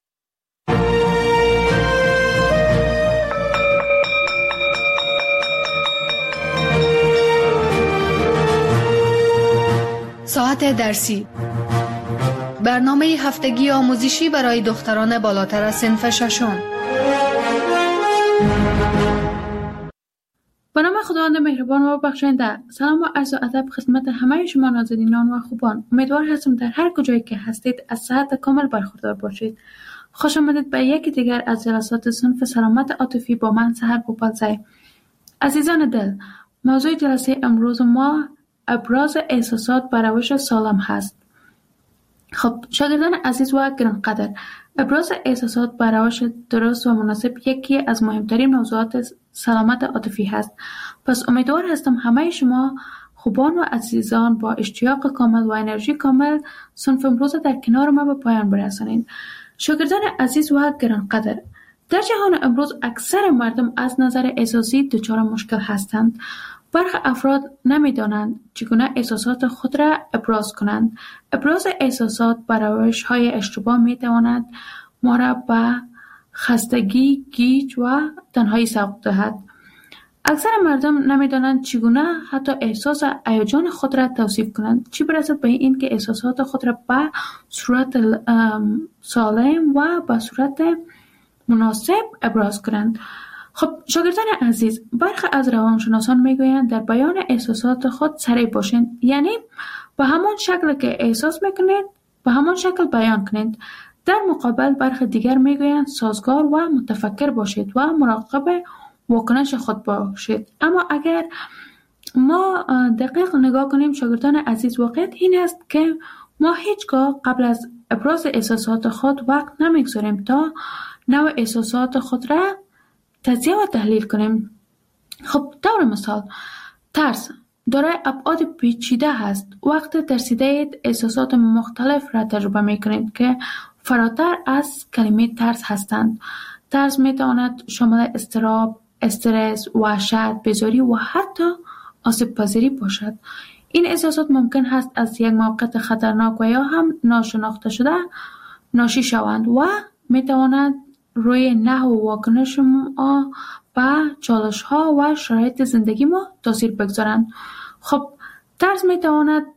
ساعت درسی، برنامه هفتگی آموزشی برای دختران بالاتر از صنف ششم. به نام خداوند مهربان و بخشنده، سلام و عرض ادب خدمت همه شما نازنینان و خوبان. امیدوار هستم در هر کجایی که هستید از صحت کامل برخوردار باشید. خوش آمدید به یکی دیگر از جلسات صنف سلامت عاطفی با من سحر بوپالزی. عزیزان دل، موضوع جلسه امروز ما ابراز احساسات به روش سالم هست. خب شاگردان عزیز و گرانقدر، ابراز احساسات به روش درست و مناسب یکی از مهمترین موضوعات سلامت عاطفی هست. پس امیدوار هستم همه شما خوبان و عزیزان با اشتیاق کامل و انرژی کامل صنف امروز در کنار ما به پایان برسانید. شاگردان عزیز و گرانقدر، در جهان امروز اکثر مردم از نظر احساسی دچار مشکل هستند. برخی افراد نمی‌دانند چگونه احساسات خود را ابراز کنند. ابراز احساسات به روش‌های اشتباه می‌تواند ما را به خستگی، گیج و تنهایی سوق دهد. اکثر مردم نمی‌دانند چگونه حتی احساس هیجان خود را توصیف کنند، چه برسد به این که احساسات خود را به صورت سالم و به صورت مناسب ابراز کنند. خب شاگردان عزیز، برخی از روانشناسان میگویند در بیان احساسات خود سریع باشید، یعنی به همان شکل که احساس میکنید به همان شکل بیان کنید. در مقابل برخی دیگر میگویند سازگار و متفکر باشید و مراقب واکنش خود باشید. اما اگر ما دقیق نگاه کنیم شاگردان عزیز، واقعیت این است که ما هیچگاه قبل از ابراز احساسات خود وقت نمیگذاریم تا نوع احساسات خود را تجزیه و تحلیل کنیم. خب طور مثال، ترس دارای ابعاد پیچیده هست. وقتی ترسیدید احساسات مختلف را تجربه میکنید که فراتر از کلمه ترس هستند. ترس میتواند شامل اضطراب، استرس، وحشت، بیزاری و حتی آسیب پذیری باشد. این احساسات ممکن است از یک موقعیت خطرناک و یا هم ناشناخته شده ناشی شوند و میتواند روی نحو و واکنش ما و چالش ها و شرایط زندگی ما تاثیر بگذارند. خب ترس میتواند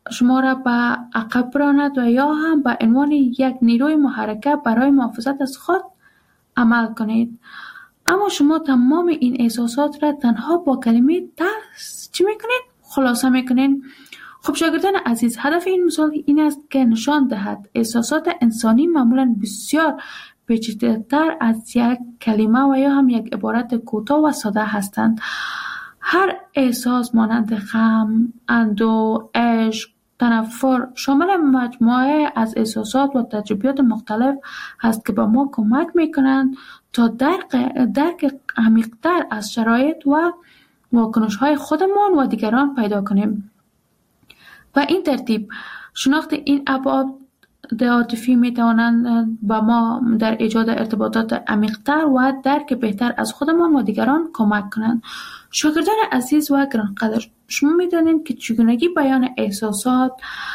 شما را به عقب براند و یا هم به عنوان یک نیروی محرکه برای محافظت از خود عمل کنید. اما شما تمام این احساسات را تنها با کلمه ترس چی میکنید؟ خلاصه میکنید. خب شاگردان عزیز، هدف این مثال این است که نشان دهد احساسات انسانی معمولا بسیار پیچیده‌تر از یک کلمه و یا هم یک عبارت کوتاه و ساده هستند. هر احساس مانند غم، اندوه، عشق، تنفر شامل مجموعه از احساسات و تجربیات مختلف هست که به ما کمک میکنند تا درک درک عمیق‌تر از شرایط و واکنش‌های خودمان و دیگران پیدا کنیم. و این ترتیب شناخت این ابعاد عاطفی میتوانند با ما در ایجاد ارتباطات عمیق‌تر و درک بهتر از خودمان و دیگران کمک کنند. شاگردان عزیز و گرانقدر، شما میدانید که چگونگی بیان احساسات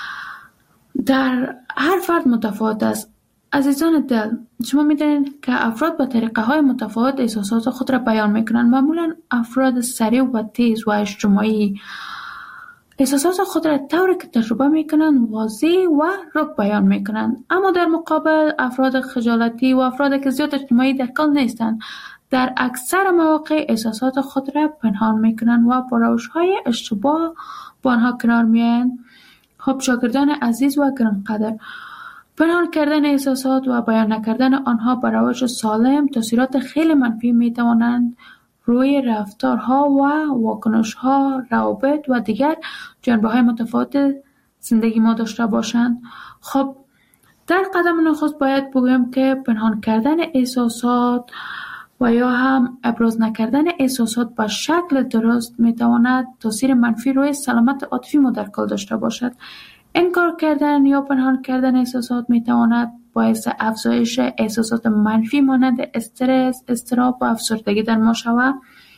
در هر فرد متفاوت است. عزیزان دل، شما میدانید که افراد با طریقه های متفاوت احساسات خود را بیان میکنند. معمولا افراد سریع و تیز و اجتماعی احساسات خود را طوری که تجربه میکنند واضح و رک بیان میکنند، اما در مقابل افراد خجالتی و افرادی که زیاد اجتماعی در کل نیستند در اکثر مواقع احساسات خود را پنهان میکنند و با روش‌های اشتباه با آنها کنار میآیند. خب شاگردان عزیز و گرانقدر، پنهان کردن احساسات و بیان نکردن آنها با روش سالم تاثیرات خیلی منفی میتوانند روی رفتارها و واکنش‌ها، روابط و دیگر جنبه‌های متفاوت زندگی ما داشته باشند. خب در قدم نخست باید بگویم که پنهان کردن احساسات و یا هم ابراز نکردن احساسات به شکل درست میتواند تاثیر منفی روی سلامت عاطفی ما در کل داشته باشد. انکار کردن یا پنهان کردن احساسات میتواند باعث افزایش احساسات منفی مانند استرس، اضطراب و افسردگی در ما شود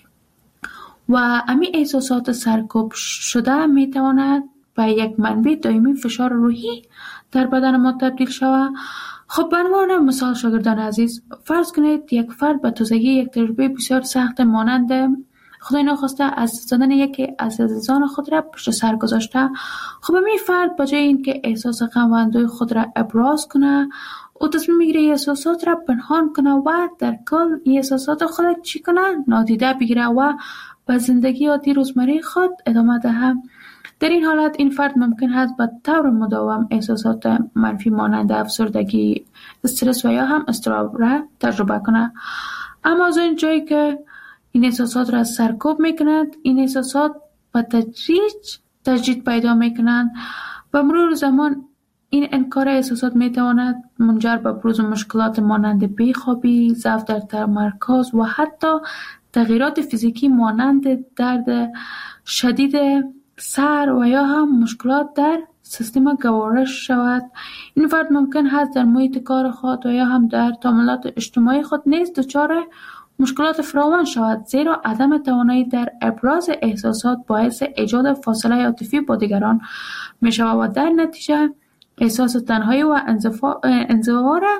و امی احساسات سرکوب شده میتواند به یک منبع دائمی فشار روحی در بدن ما تبدیل شود. خب به عنوان مثال شاگردان عزیز، فرض کنید یک فرد به تازگی یک تجربه بسیار سخت مانند خدای ناخواسته از دادن یکی از عزیزان خود را پشت سر گذاشته. خب این فرد بجای این که احساس غم و اندوه خود را ابراز کنه، او تصمیم میگیره احساسات را پنهان کنه و در کل احساسات خود را چی کنه؟ نادیده بگیره و به زندگی عادی روزمره خود ادامه دهد. در این حالت این فرد ممکن است به طور مداوم احساسات منفی مانند افسردگی، استرس و یا هم اضطراب را تجربه کنه. اما از این جایی که این احساسات را سرکوب میکنند، این احساسات به تدریج تجدید پیدا میکنند. با مرور زمان این انکار احساسات میتواند منجر به بروز مشکلات مانند بیخوابی، ضعف در تمرکز و حتی تغییرات فیزیکی مانند درد شدید سر و یا هم مشکلات در سیستم گوارش شود. این فرد ممکن است در محیط کار خود و یا هم در تعاملات اجتماعی خود نیز دچار مشکلات فراوان شود، زیرا عدم توانایی در ابراز احساسات باعث ایجاد فاصله عاطفی با دیگران می شود و در نتیجه احساس تنهایی و انزوا را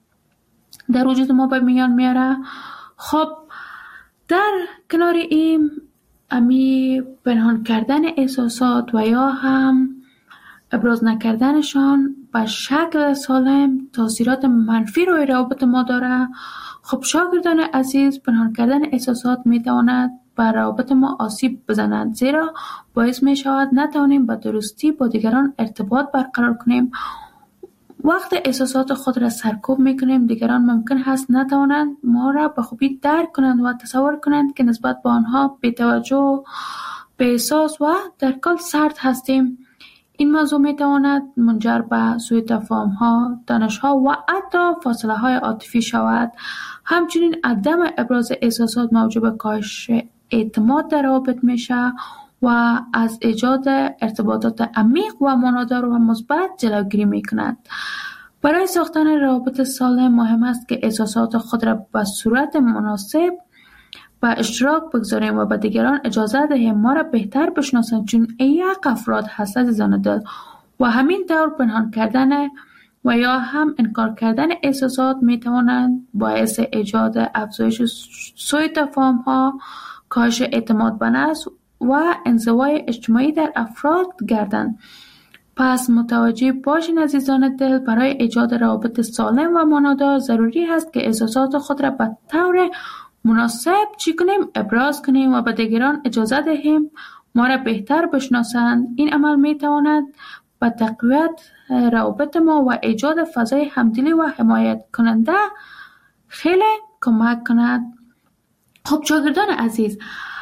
در وجود ما به میان میاره. خب در کنار این امی پنهان کردن احساسات و یا هم ابراز نکردنشان به شکل سالم تاثیرات منفی روی روابط ما داره. خب شاگردان عزیز، پنهان کردن احساسات میتواند بر روابط ما آسیب بزنند، زیرا باعث می شود نتوانیم به درستی با دیگران ارتباط برقرار کنیم. وقت احساسات خود را سرکوب میکنیم، دیگران ممکن هست نتوانند ما را به خوبی درک کنند و تصور کنند که نسبت به آنها بی‌توجه، بی‌احساس و در کل سرد هستیم. این موضوع میتواند منجر به سوء تفاهم‌ها، تنش‌ها و حتی فاصله‌های عاطفی شود. همچنین عدم ابراز احساسات موجب کاهش اعتماد در روابط میشه و از ایجاد ارتباطات عمیق و معنادار و مثبت جلوگیری میکند. برای ساختن روابط سالم مهم است که احساسات خود را به صورت مناسب به اشتراک بگذاریم و به دیگران اجازه دهیم ما را بهتر بشناسند، چون یک افراد هست عزیزان دل و همین طور پنهان کردن و یا هم انکار کردن احساسات می توانند باعث ایجاد افزایش سوء تفاهم‌ها، کاهش اعتماد به نفس و انزوای اجتماعی در افراد گردند. پس متوجه باشین عزیزان دل، برای ایجاد روابط سالم و معنادار ضروری است که احساسات خود را به طور مناسب چی کنیم؟ ابراز کنیم و به دیگران اجازه دهیم ما را بهتر بشناسند. این عمل می تواند به تقویت روابط ما و ایجاد فضای همدلی و حمایت کننده خیلی کمک کند. خب شاگردان عزیز،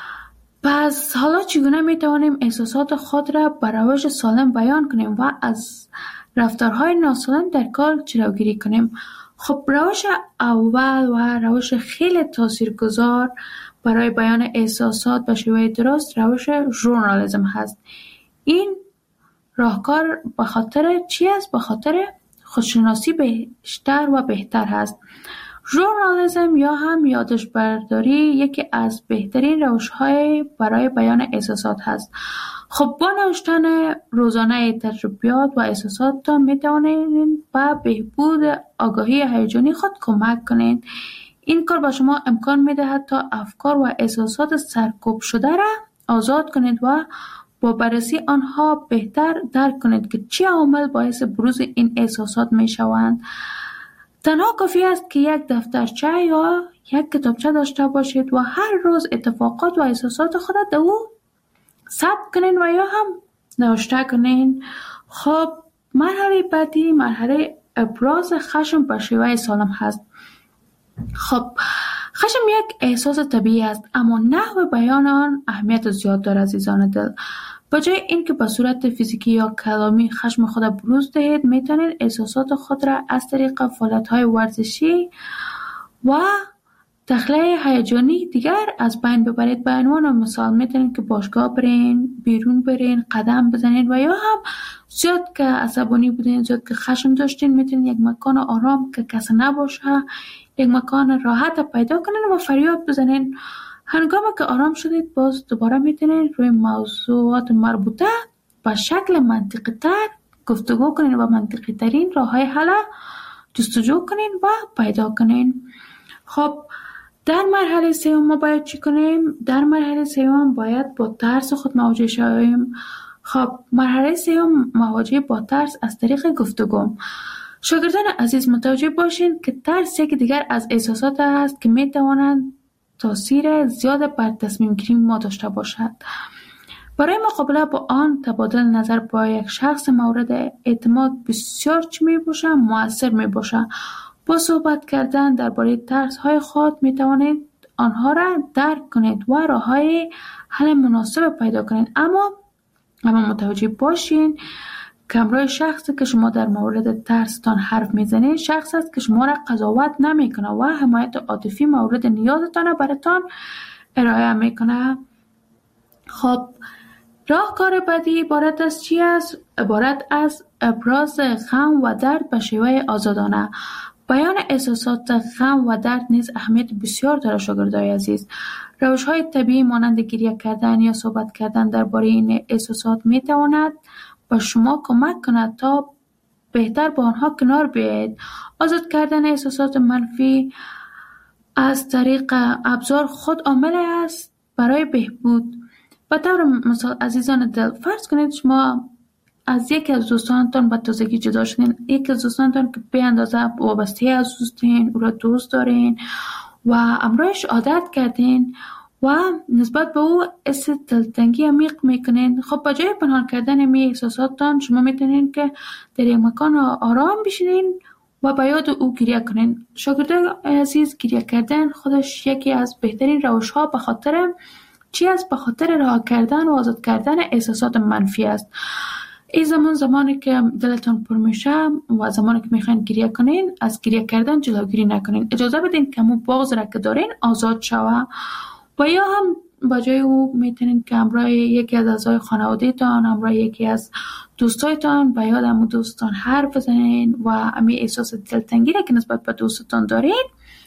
پس حالا چگونه می توانیم احساسات خود را به روش سالم بیان کنیم و از رفتارهای ناسالم در کار جلوگیری کنیم؟ خب روش اول و روش خیلی تاثیرگذار برای بیان احساسات به شیوه درست روش ژورنالیسم هست. این راهکار به خاطر چی است؟ به خاطر خودشناسی بیشتر و بهتر هست. ژورنالیسم یا هم یادداشت برداری یکی از بهترین روش‌های برای بیان احساسات هست. خب با نوشتن روزانه تجربیات و احساساتتان می توانید به بهبود آگاهی هیجانی خود کمک کنید. این کار به شما امکان می دهد تا افکار و احساسات سرکوب شده را آزاد کنید و با بررسی آنها بهتر درک کنید که چه عوامل باعث بروز این احساسات می شوند. تنها کافی است که یک دفترچه یا یک کتابچه داشته باشید و هر روز اتفاقات و احساسات خود در او ثبت کنین و یا هم نوشته کنین. خب مرحله بعدی مرحله ابراز خشم به شیوه سالم هست. خب خشم یک احساس طبیعی است، اما نحو بیان آن اهمیت زیاد دارد عزیزان دل. بجای اینکه به صورت فیزیکی یا کلامی خشم خود بروز دهید، میتونید احساسات خود را از طریق فعالیت‌های ورزشی و تخلیه هیجانی دیگر از بین ببرید. به عنوان مثال میتونید که باشگاه برین، بیرون برین، قدم بزنید و یا هم زیاد که عصبانی بودین، زیاد که خشم داشتین، میتونید یک مکان آرام که کسی نباشه، یک مکان راحت پیدا کنین و فریاد بزنین. هنگامی که آرام شدید باز دوباره میتونید روی موضوعات مربوطه به شکل منطقی تر گفتگو کنین و منطقی ترین راه های حل جستجو کنین و پیدا کنین. خب در مرحله سوم ما باید چی کنیم؟ در مرحله سوم باید با ترس خود مواجه شویم. خب مرحله سوم مواجهه با ترس از طریق گفتگو. شاگردان عزیز متوجه باشین که ترس یکی دیگر از احساسات است که میتوانند تاثیر زیاد بر تصمیم گیری ما داشته باشد. برای مقابله با آن تبادل نظر با یک شخص مورد اعتماد بسیار چی می باشه؟ مؤثر می باشه. با صحبت کردن درباره ترس های خود می توانید آنها را درک کنید و راه های حل مناسب پیدا کنید. اما اما متوجه باشین که همراه شخصی که شما در مورد ترستان حرف میزنید شخص است که شما را قضاوت نمیکنه و حمایت عاطفی مورد نیازتان را براتان ارائه میکنه. خب راهکار بعدی عبارت از چی است؟ عبارت از ابراز غم و درد به شیوه آزادانه. بیان احساسات غم و درد نیز اهمیت بسیار دارد شاگردای عزیز. روش‌های طبیعی مانند گریه کردن یا صحبت کردن درباره این احساسات میتواند به شما کمک کند تا بهتر با آنها کنار بیایید. آزاد کردن احساسات منفی از طریق ابزار خود عامل است برای بهبود. به طور مثال عزیزان دل، فرض کنید شما از یکی از دوستانتان به تازگی جدا شدین، یکی از دوستانتان که به اندازه وابسته از دوستین، او را دوست دارین و امرایش عادت کردین و نسبت به او حس دلتنگی عمیق میکنین. خب به جای پنهان کردن می احساساتتان شما میتونین که در یک مکان آرام بشینین و به یاد او گریه کنین. شاگردان عزیز، گریه کردن خودش یکی از بهترین روش ها به خاطر چی است؟ به خاطر رها کردن و آزاد کردن احساسات منفی است. این زمان زمانی که دلتان پر میشه و زمانی که میخواین گریه کنین، از گریه کردن جلوگیری نکنین. اجازه بدین که همون بغض را که دارین آزاد شوه و یا هم بجای او میتونین که همراه یکی از اعضای خانواده تان، همراه یکی از دوستایتان به یاد همون دوستان حرف بزنین و همین احساس دلتنگی را که نسبت به دوستتان دارین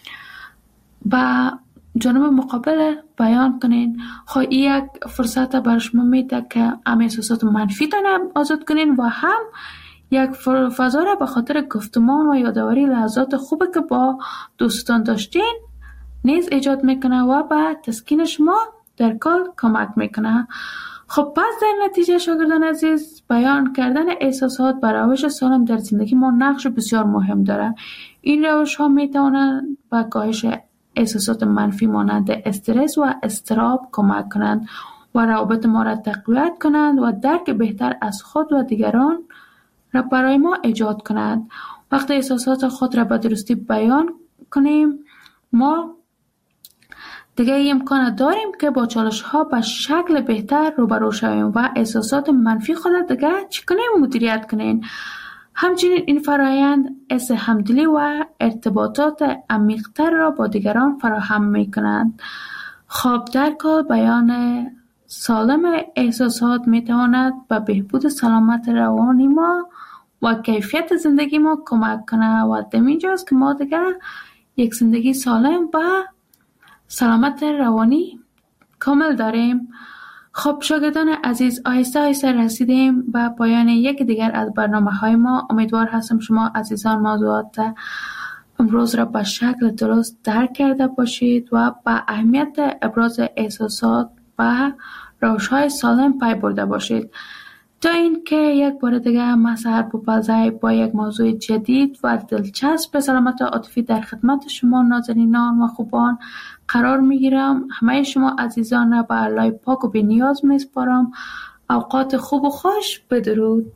با جانب مقابل بیان کنین. خواهی یک فرصت بر شما میده که هم احساسات منفی تان آزاد کنین و هم یک فضا را به خاطر گفتمان و یادآوری لحظات خوبه که با دوستان داشتین نیز ایجاد میکنه و به تسکین شما در کار کمک میکنه. خب پس در نتیجه شاگردان عزیز، بیان کردن احساسات بر روش سالم در زندگی ما نقش بسیار مهم داره. این روش ها می توانند به کاهش احساسات منفی مانند استرس و اضطراب کمک کنند و روابط ما را تقویت کنند و درک بهتر از خود و دیگران را برای ما ایجاد کنند. وقتی احساسات خود را به درستی بیان کنیم، ما دیگه امکان داریم که با چالش ها به شکل بهتر روبرو شویم و احساسات منفی خود دیگه چی کنیم مدیریت کنیم. همچنین این فرایند حس همدلی و ارتباطات عمیق‌تر را با دیگران فراهم می کنند. خب در کل بیان سالم احساسات می تواند به بهبود سلامت روانی ما و کیفیت زندگی ما کمک کنه و دمینجاست که ما دیگه یک زندگی سالم و سلامت روانی کامل داریم. خب شاگردان عزیز، آهسته آهسته رسیدیم به پایان یک دیگر از برنامه های ما. امیدوار هستم شما عزیزان موضوعات امروز را به شکل درست درک کرده باشید و به اهمیت ابراز احساسات و روش های سالم پی برده باشید. تا اینکه یک بار دیگه من سحر بوپلزی با یک موضوع جدید و دلچسب به سلامت عاطفی در خدمت شما نازنینان و خوبان قرار میگیرم. همه شما عزیزان را به الله پاک و بی نیاز میسپارم. اوقات خوب و خوش. بدرود.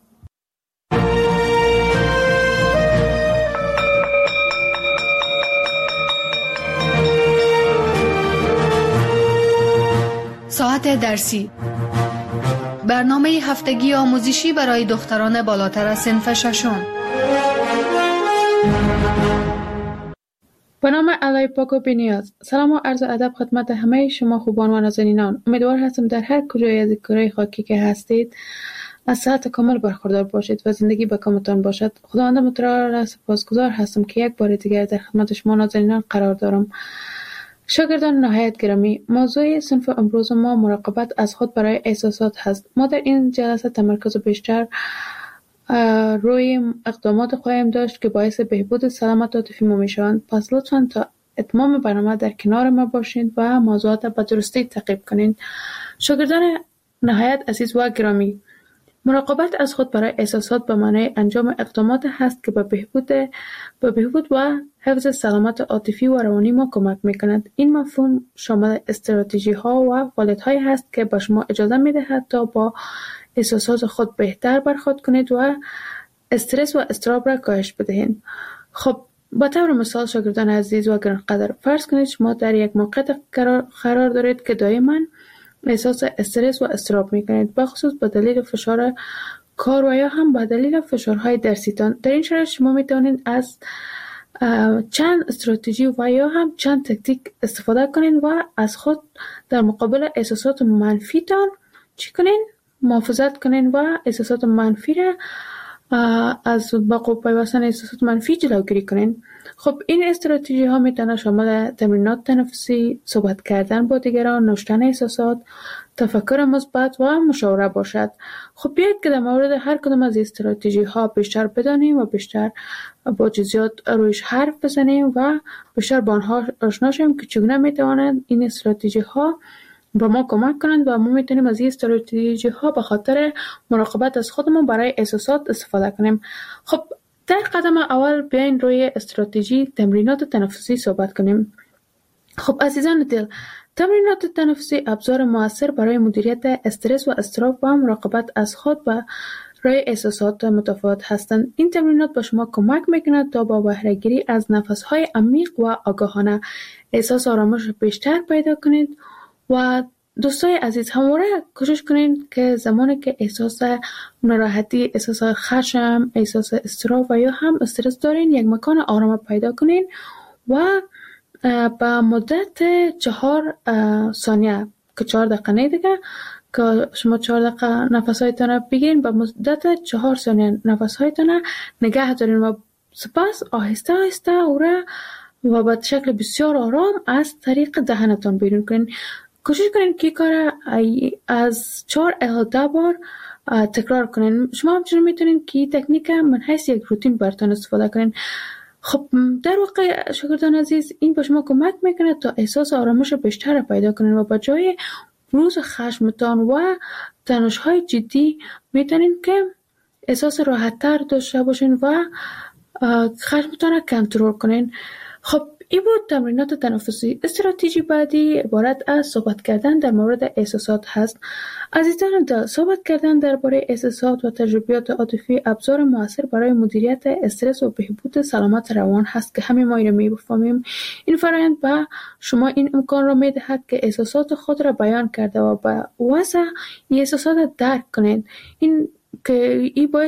ساعت درسی، برنامه هفتگی آموزشی برای دختران بالاتر از صنف ششم. به نام الله پاک و بی‌نیاز. سلام و عرض ادب خدمت همه شما خوبان و نازنینان. امیدوار هستم در هر کجای از کره خاکی که هستید از صحت کامل برخوردار باشید و زندگی به کامتان باشد. خداوند متعال را سپاسگزار هستم که یک بار دیگر در خدمت شما نازنینان قرار دارم. شاگردان نهایت گرامی، موضوع صنف امروز ما مراقبت از خود برای احساسات هست. ما در این جلسه تمرکز بیشتر روی اقدامات خواهیم داشت که باعث بهبود سلامت عاطفی ما میشوند. پس لطفاً تا اتمام برنامه در کنار ما باشید و موضوعات به درستی تعقیب کنید. شاگردان نهایت عزیز و گرامی، مراقبت از خود برای احساسات به معنای انجام اقدامات هست که به بهبود به بهبود و حفظ سلامت عاطفی و روانی ما کمک می‌کند. این مفهوم شامل استراتژی‌ها و فعالیت‌هایی هست که به شما اجازه می‌دهد تا با احساسات خود بهتر برخورد کنید و استرس و اضطراب را کاهش بدهید. خب به طور مثال شاگردان عزیز و گرانقدر، فرض کنید شما در یک موقعیت قرار دارید که دائما احساس استرس و اضطراب می‌کنید، به خصوص به دلیل فشار کار و یا هم به دلیل فشارهای درسیتان. در این شرایط شما می‌توانید از چند استراتژی و یا هم چند تکتیک استفاده کنید و از خود در مقابل احساسات منفیتان چی کنید؟ محافظت کنید و احساسات منفی را از وقوع پیوستن احساسات منفی جلوگیری کنید. خب این استراتژی ها میتونه شامل تمرینات تنفسی، صحبت کردن با دیگران، نوشتن احساسات، تفکر مثبت و مشاوره باشد. خب بیاید که در مورد هر کدام از استراتژی ها بیشتر بدانیم و بیشتر با جزئیات رویش حرف بزنیم و بیشتر با آنها آشنا شویم که چگونه میتوانند این استراتژی ها با ما کمک کنند و ما میتونیم از این استراتژی ها به خاطر مراقبت از خودمون برای احساسات استفاده کنیم. خب در قدم اول بیاین روی استراتژی تمرینات تنفسی صحبت کنیم. خب عزیزان دل، تمرینات تنفسی ابزار موثر برای مدیریت استرس و اضطراب و مراقبت از خود و روی احساسات متفاوت هستند. این تمرینات به شما کمک میکنند تا با بهره گیری از نفس‌های عمیق و آگاهانه احساس آرامش بیشتر پیدا کنید. و دوستای عزیز، همواره کوشش کنید که زمانی که احساس ناراحتی، احساس خشم، احساس اضطراب و یا هم استرس دارین، یک مکان آرام پیدا کنین و با مدت چهار ثانیه که چهار دقیقه نه دیگه که شما چهار دقیقه نفس‌هایتان را بگیرین، با مدت چهار ثانیه نفس‌هایتان را نگه دارین و سپس آهسته آهسته او را و به شکل بسیار آرام از طریق دهنتان بیرون کنین. کوشش کنین که کار از چهار الی ده بار تکرار کنین. شما همچنین میتونین که این تکنیک من حیث یک روتین براتون استفاده کنین. خب در واقع شاگردان عزیز، این به شما کمک میکنه تا احساس آرامش بیشتر پیدا کنین و با جای روز خشمتان و تنش‌های جدی میتونین که احساس راحت تر داشته باشین و خشمتان را کنترل کنین. خب این بود تمرینات تنفسی. استراتژی بعدی عبارت از صحبت کردن در مورد احساسات هست. عزیزان دل، صحبت کردن درباره احساسات و تجربیات عاطفی ابزار موثر برای مدیریت استرس و بهبود سلامت روان هست که همه ما این رو می‌فهمیم. این فرآیند به شما این امکان را می‌دهد که احساسات خود را بیان کرده و به وضع این احساسات درک کنید. این که این باعث